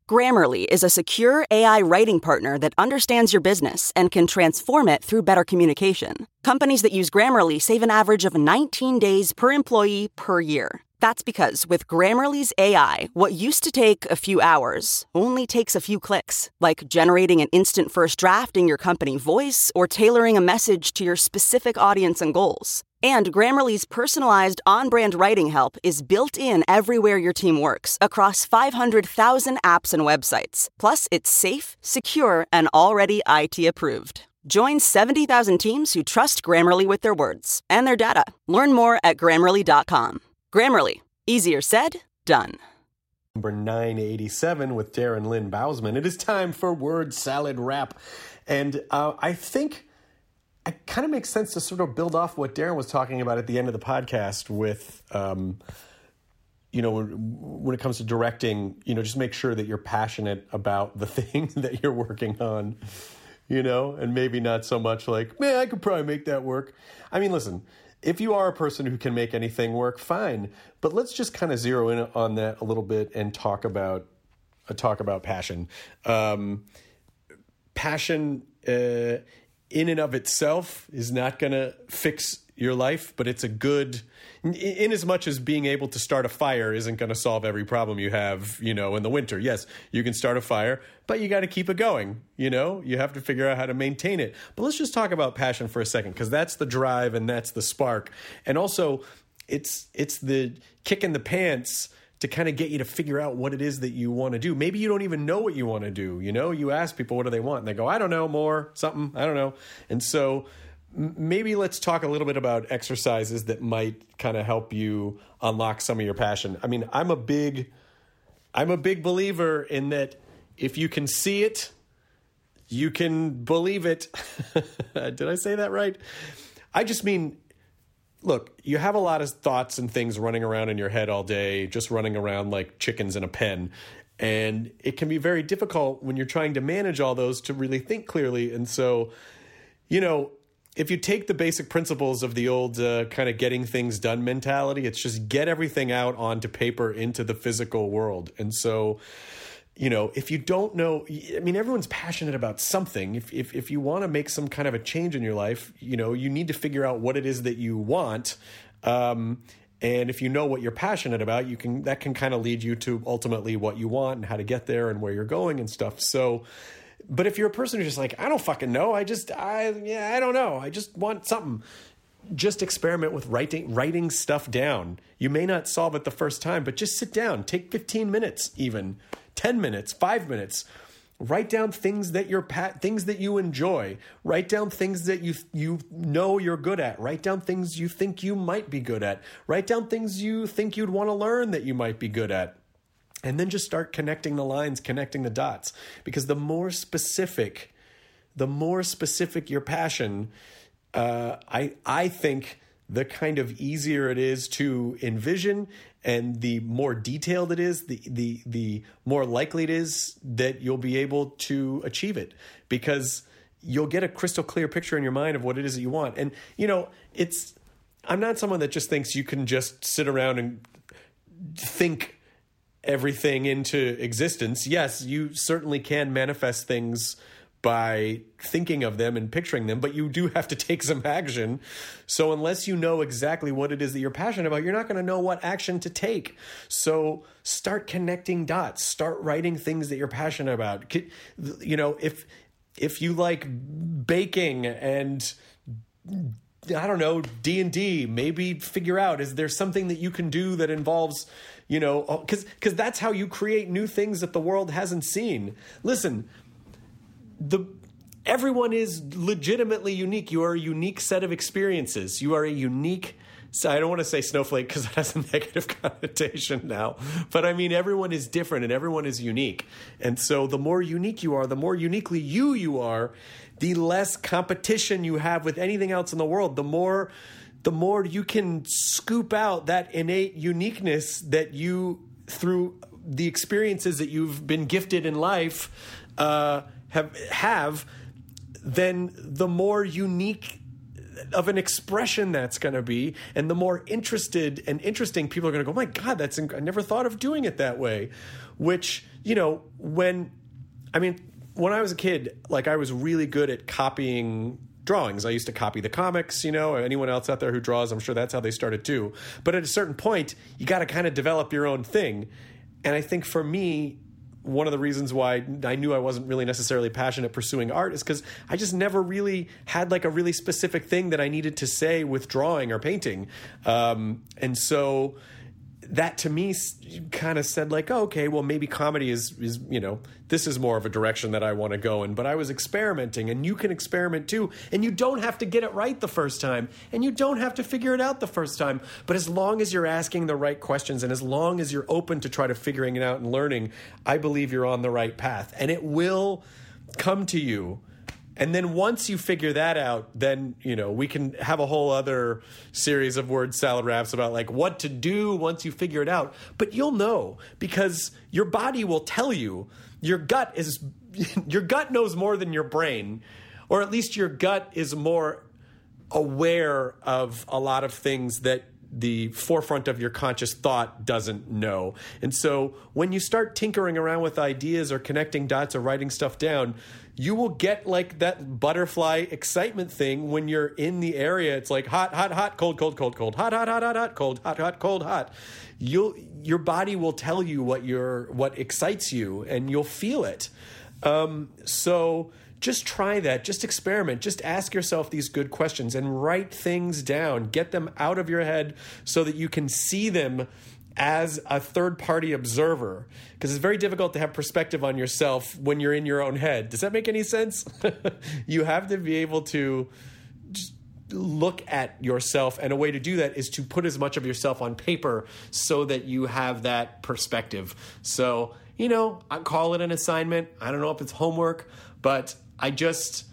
Grammarly is a secure A I writing partner that understands your business and can transform it through better communication. Companies that use Grammarly save an average of nineteen days per employee per year. That's because with Grammarly's A I, what used to take a few hours only takes a few clicks, like generating an instant first draft in your company voice or tailoring a message to your specific audience and goals. And Grammarly's personalized on-brand writing help is built in everywhere your team works, across five hundred thousand apps and websites. Plus, it's safe, secure, and already I T approved. Join seventy thousand teams who trust Grammarly with their words and their data. Learn more at Grammarly dot com. Grammarly. Easier said, done. Number nine eighty-seven with Darren Lynn Bousman. It is time for Word Salad Wrap. And uh, I think it kind of makes sense to sort of build off what Darren was talking about at the end of the podcast with, um, you know, when it comes to directing, you know, just make sure that you're passionate about the thing that you're working on, you know, and maybe not so much like, man, I could probably make that work. I mean, listen, if you are a person who can make anything work, fine. But let's just kind of zero in on that a little bit and talk about uh, talk about passion. Um, passion uh, in and of itself is not going to fix your life, but it's a good, in, in as much as being able to start a fire isn't going to solve every problem you have, you know, in the winter. Yes, you can start a fire, but you got to keep it going. You know, you have to figure out how to maintain it. But let's just talk about passion for a second, because that's the drive and that's the spark. And also it's, it's the kick in the pants to kind of get you to figure out what it is that you want to do. Maybe you don't even know what you want to do. You know, you ask people, what do they want? And they go, I don't know, more something. I don't know. And so maybe let's talk a little bit about exercises that might kind of help you unlock some of your passion. I mean, I'm a big, I'm a big believer in that if you can see it, you can believe it. Did I say that right? I just mean, look, you have a lot of thoughts and things running around in your head all day, just running around like chickens in a pen. And it can be very difficult when you're trying to manage all those to really think clearly. And so, you know, if you take the basic principles of the old uh, kind of getting things done mentality, it's just get everything out onto paper into the physical world. And so, you know, if you don't know, I mean, everyone's passionate about something. If if if you want to make some kind of a change in your life, you know, you need to figure out what it is that you want. Um, and if you know what you're passionate about, you can that can kind of lead you to ultimately what you want and how to get there and where you're going and stuff. So, but if you're a person who's just like, I don't fucking know, I just, I, yeah, I don't know, I just want something, just experiment with writing, writing stuff down. You may not solve it the first time, but just sit down, take fifteen minutes, even ten minutes, five minutes, write down things that you're, pat, things that you enjoy, write down things that you, you know you're good at, write down things you think you might be good at, write down things you think you'd want to learn that you might be good at. And then just start connecting the lines, connecting the dots. Because the more specific, the more specific your passion, uh, I I think the kind of easier it is to envision, and the more detailed it is, the the the more likely it is that you'll be able to achieve it. Because you'll get a crystal clear picture in your mind of what it is that you want. And, you know, it's I'm not someone that just thinks you can just sit around and think everything into existence. Yes, you certainly can manifest things by thinking of them and picturing them, but you do have to take some action. So unless you know exactly what it is that you're passionate about, you're not going to know what action to take. So start connecting dots, start writing things that you're passionate about. You know, if if you like baking and I don't know, D and D, maybe figure out, is there something that you can do that involves, you know, because because that's how you create new things that the world hasn't seen. Listen, the everyone is legitimately unique. You are a unique set of experiences. You are a unique, so I don't want to say snowflake because that has a negative connotation now, but I mean, everyone is different and everyone is unique. And so the more unique you are, the more uniquely you you are, the less competition you have with anything else in the world, the more the more you can scoop out that innate uniqueness that you, through the experiences that you've been gifted in life, uh, have, have, then the more unique of an expression that's going to be, and the more interested and interesting people are going to go, oh my God, that's inc- I never thought of doing it that way. which, you know, when, I mean, when I was a kid, like I was really good at copying drawings. I used to copy the comics, you know, anyone else out there who draws, I'm sure that's how they started too. But at a certain point, you got to kind of develop your own thing. And I think for me, one of the reasons why I knew I wasn't really necessarily passionate pursuing art is because I just never really had like a really specific thing that I needed to say with drawing or painting. Um, and so that to me kind of said like, oh, okay, well, maybe comedy is, is, you know, this is more of a direction that I want to go in. But I was experimenting, and you can experiment too. And you don't have to get it right the first time, and you don't have to figure it out the first time. But as long as you're asking the right questions, and as long as you're open to try to figuring it out and learning, I believe you're on the right path, and it will come to you. And then once you figure that out, then, you know, we can have a whole other series of word salad wraps about like what to do once you figure it out. But you'll know, because your body will tell you. Your gut is, your gut knows more than your brain, or at least your gut is more aware of a lot of things that the forefront of your conscious thought doesn't know. And so when you start tinkering around with ideas or connecting dots or writing stuff down, you will get like that butterfly excitement thing when you're in the area. It's like hot, hot, hot, cold, cold, cold, cold, hot, hot, hot, hot, hot, cold, hot, hot, cold, hot. You'll, your body will tell you what you're, what excites you, and you'll feel it. Um, so just try that. Just experiment. Just ask yourself these good questions and write things down. Get them out of your head so that you can see them as a third-party observer, because it's very difficult to have perspective on yourself when you're in your own head. Does that make any sense? You have to be able to just look at yourself, and a way to do that is to put as much of yourself on paper so that you have that perspective. So, you know, I call it an assignment. I don't know if it's homework, but I just...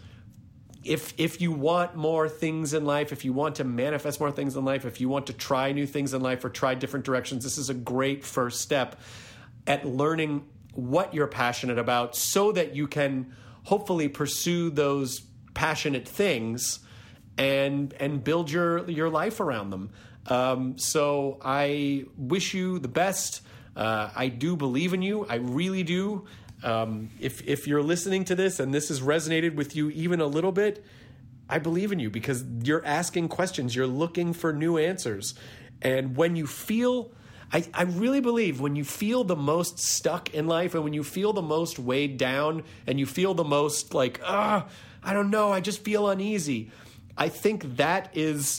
If if you want more things in life, if you want to manifest more things in life, if you want to try new things in life or try different directions, this is a great first step at learning what you're passionate about so that you can hopefully pursue those passionate things and and build your, your life around them. Um, so I wish you the best. Uh, I do believe in you. I really do. Um, if if you're listening to this and this has resonated with you even a little bit, I believe in you, because you're asking questions. You're looking for new answers. And when you feel, I, I really believe when you feel the most stuck in life, and when you feel the most weighed down, and you feel the most like, ah, I don't know, I just feel uneasy. I think that is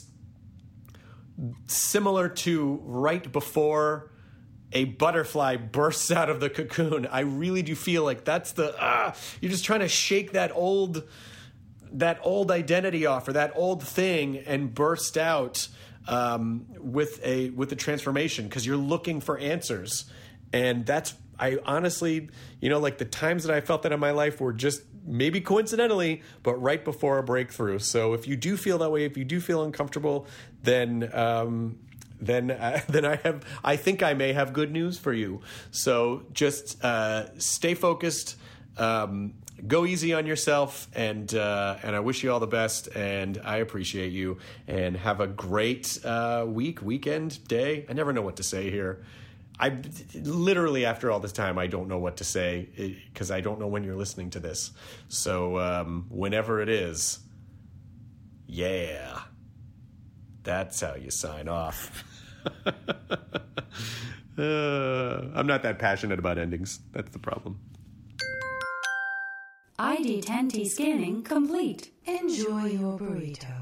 similar to right before a butterfly bursts out of the cocoon. I really do feel like that's the, ah, you're just trying to shake that old, that old identity off, or that old thing, and burst out um, with a, with a transformation, because you're looking for answers. And that's, I honestly, you know, like the times that I felt that in my life were just maybe coincidentally, but right before a breakthrough. So if you do feel that way, if you do feel uncomfortable, then, um, then uh, then I have I think I may have good news for you. So just uh, stay focused, um, go easy on yourself, and uh, and I wish you all the best, and I appreciate you, and have a great uh, week, weekend, day. I never know what to say here. I literally, after all this time, I don't know what to say, because I don't know when you're listening to this. So um, whenever it is, yeah. That's how you sign off. uh, I'm not that passionate about endings. That's the problem. I D ten T scanning complete. Enjoy your burrito.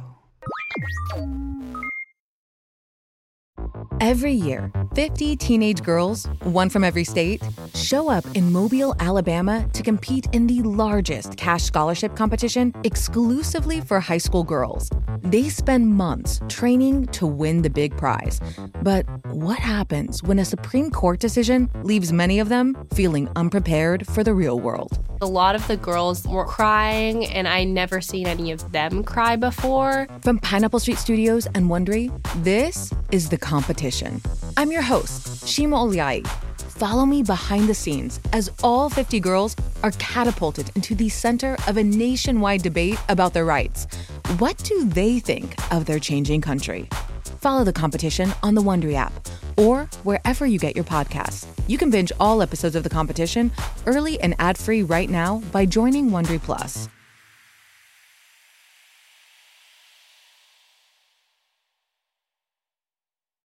Every year, fifty teenage girls, one from every state, show up in Mobile, Alabama to compete in the largest cash scholarship competition exclusively for high school girls. They spend months training to win the big prize. But what happens when a Supreme Court decision leaves many of them feeling unprepared for the real world? A lot of the girls were crying, and I never seen any of them cry before. From Pineapple Street Studios and Wondery, this is The Competition. I'm your host, Shima Oliai. Follow me behind the scenes as all fifty girls are catapulted into the center of a nationwide debate about their rights. What do they think of their changing country? Follow The Competition on the Wondery app or wherever you get your podcasts. You can binge all episodes of The Competition early and ad-free right now by joining Wondery Plus.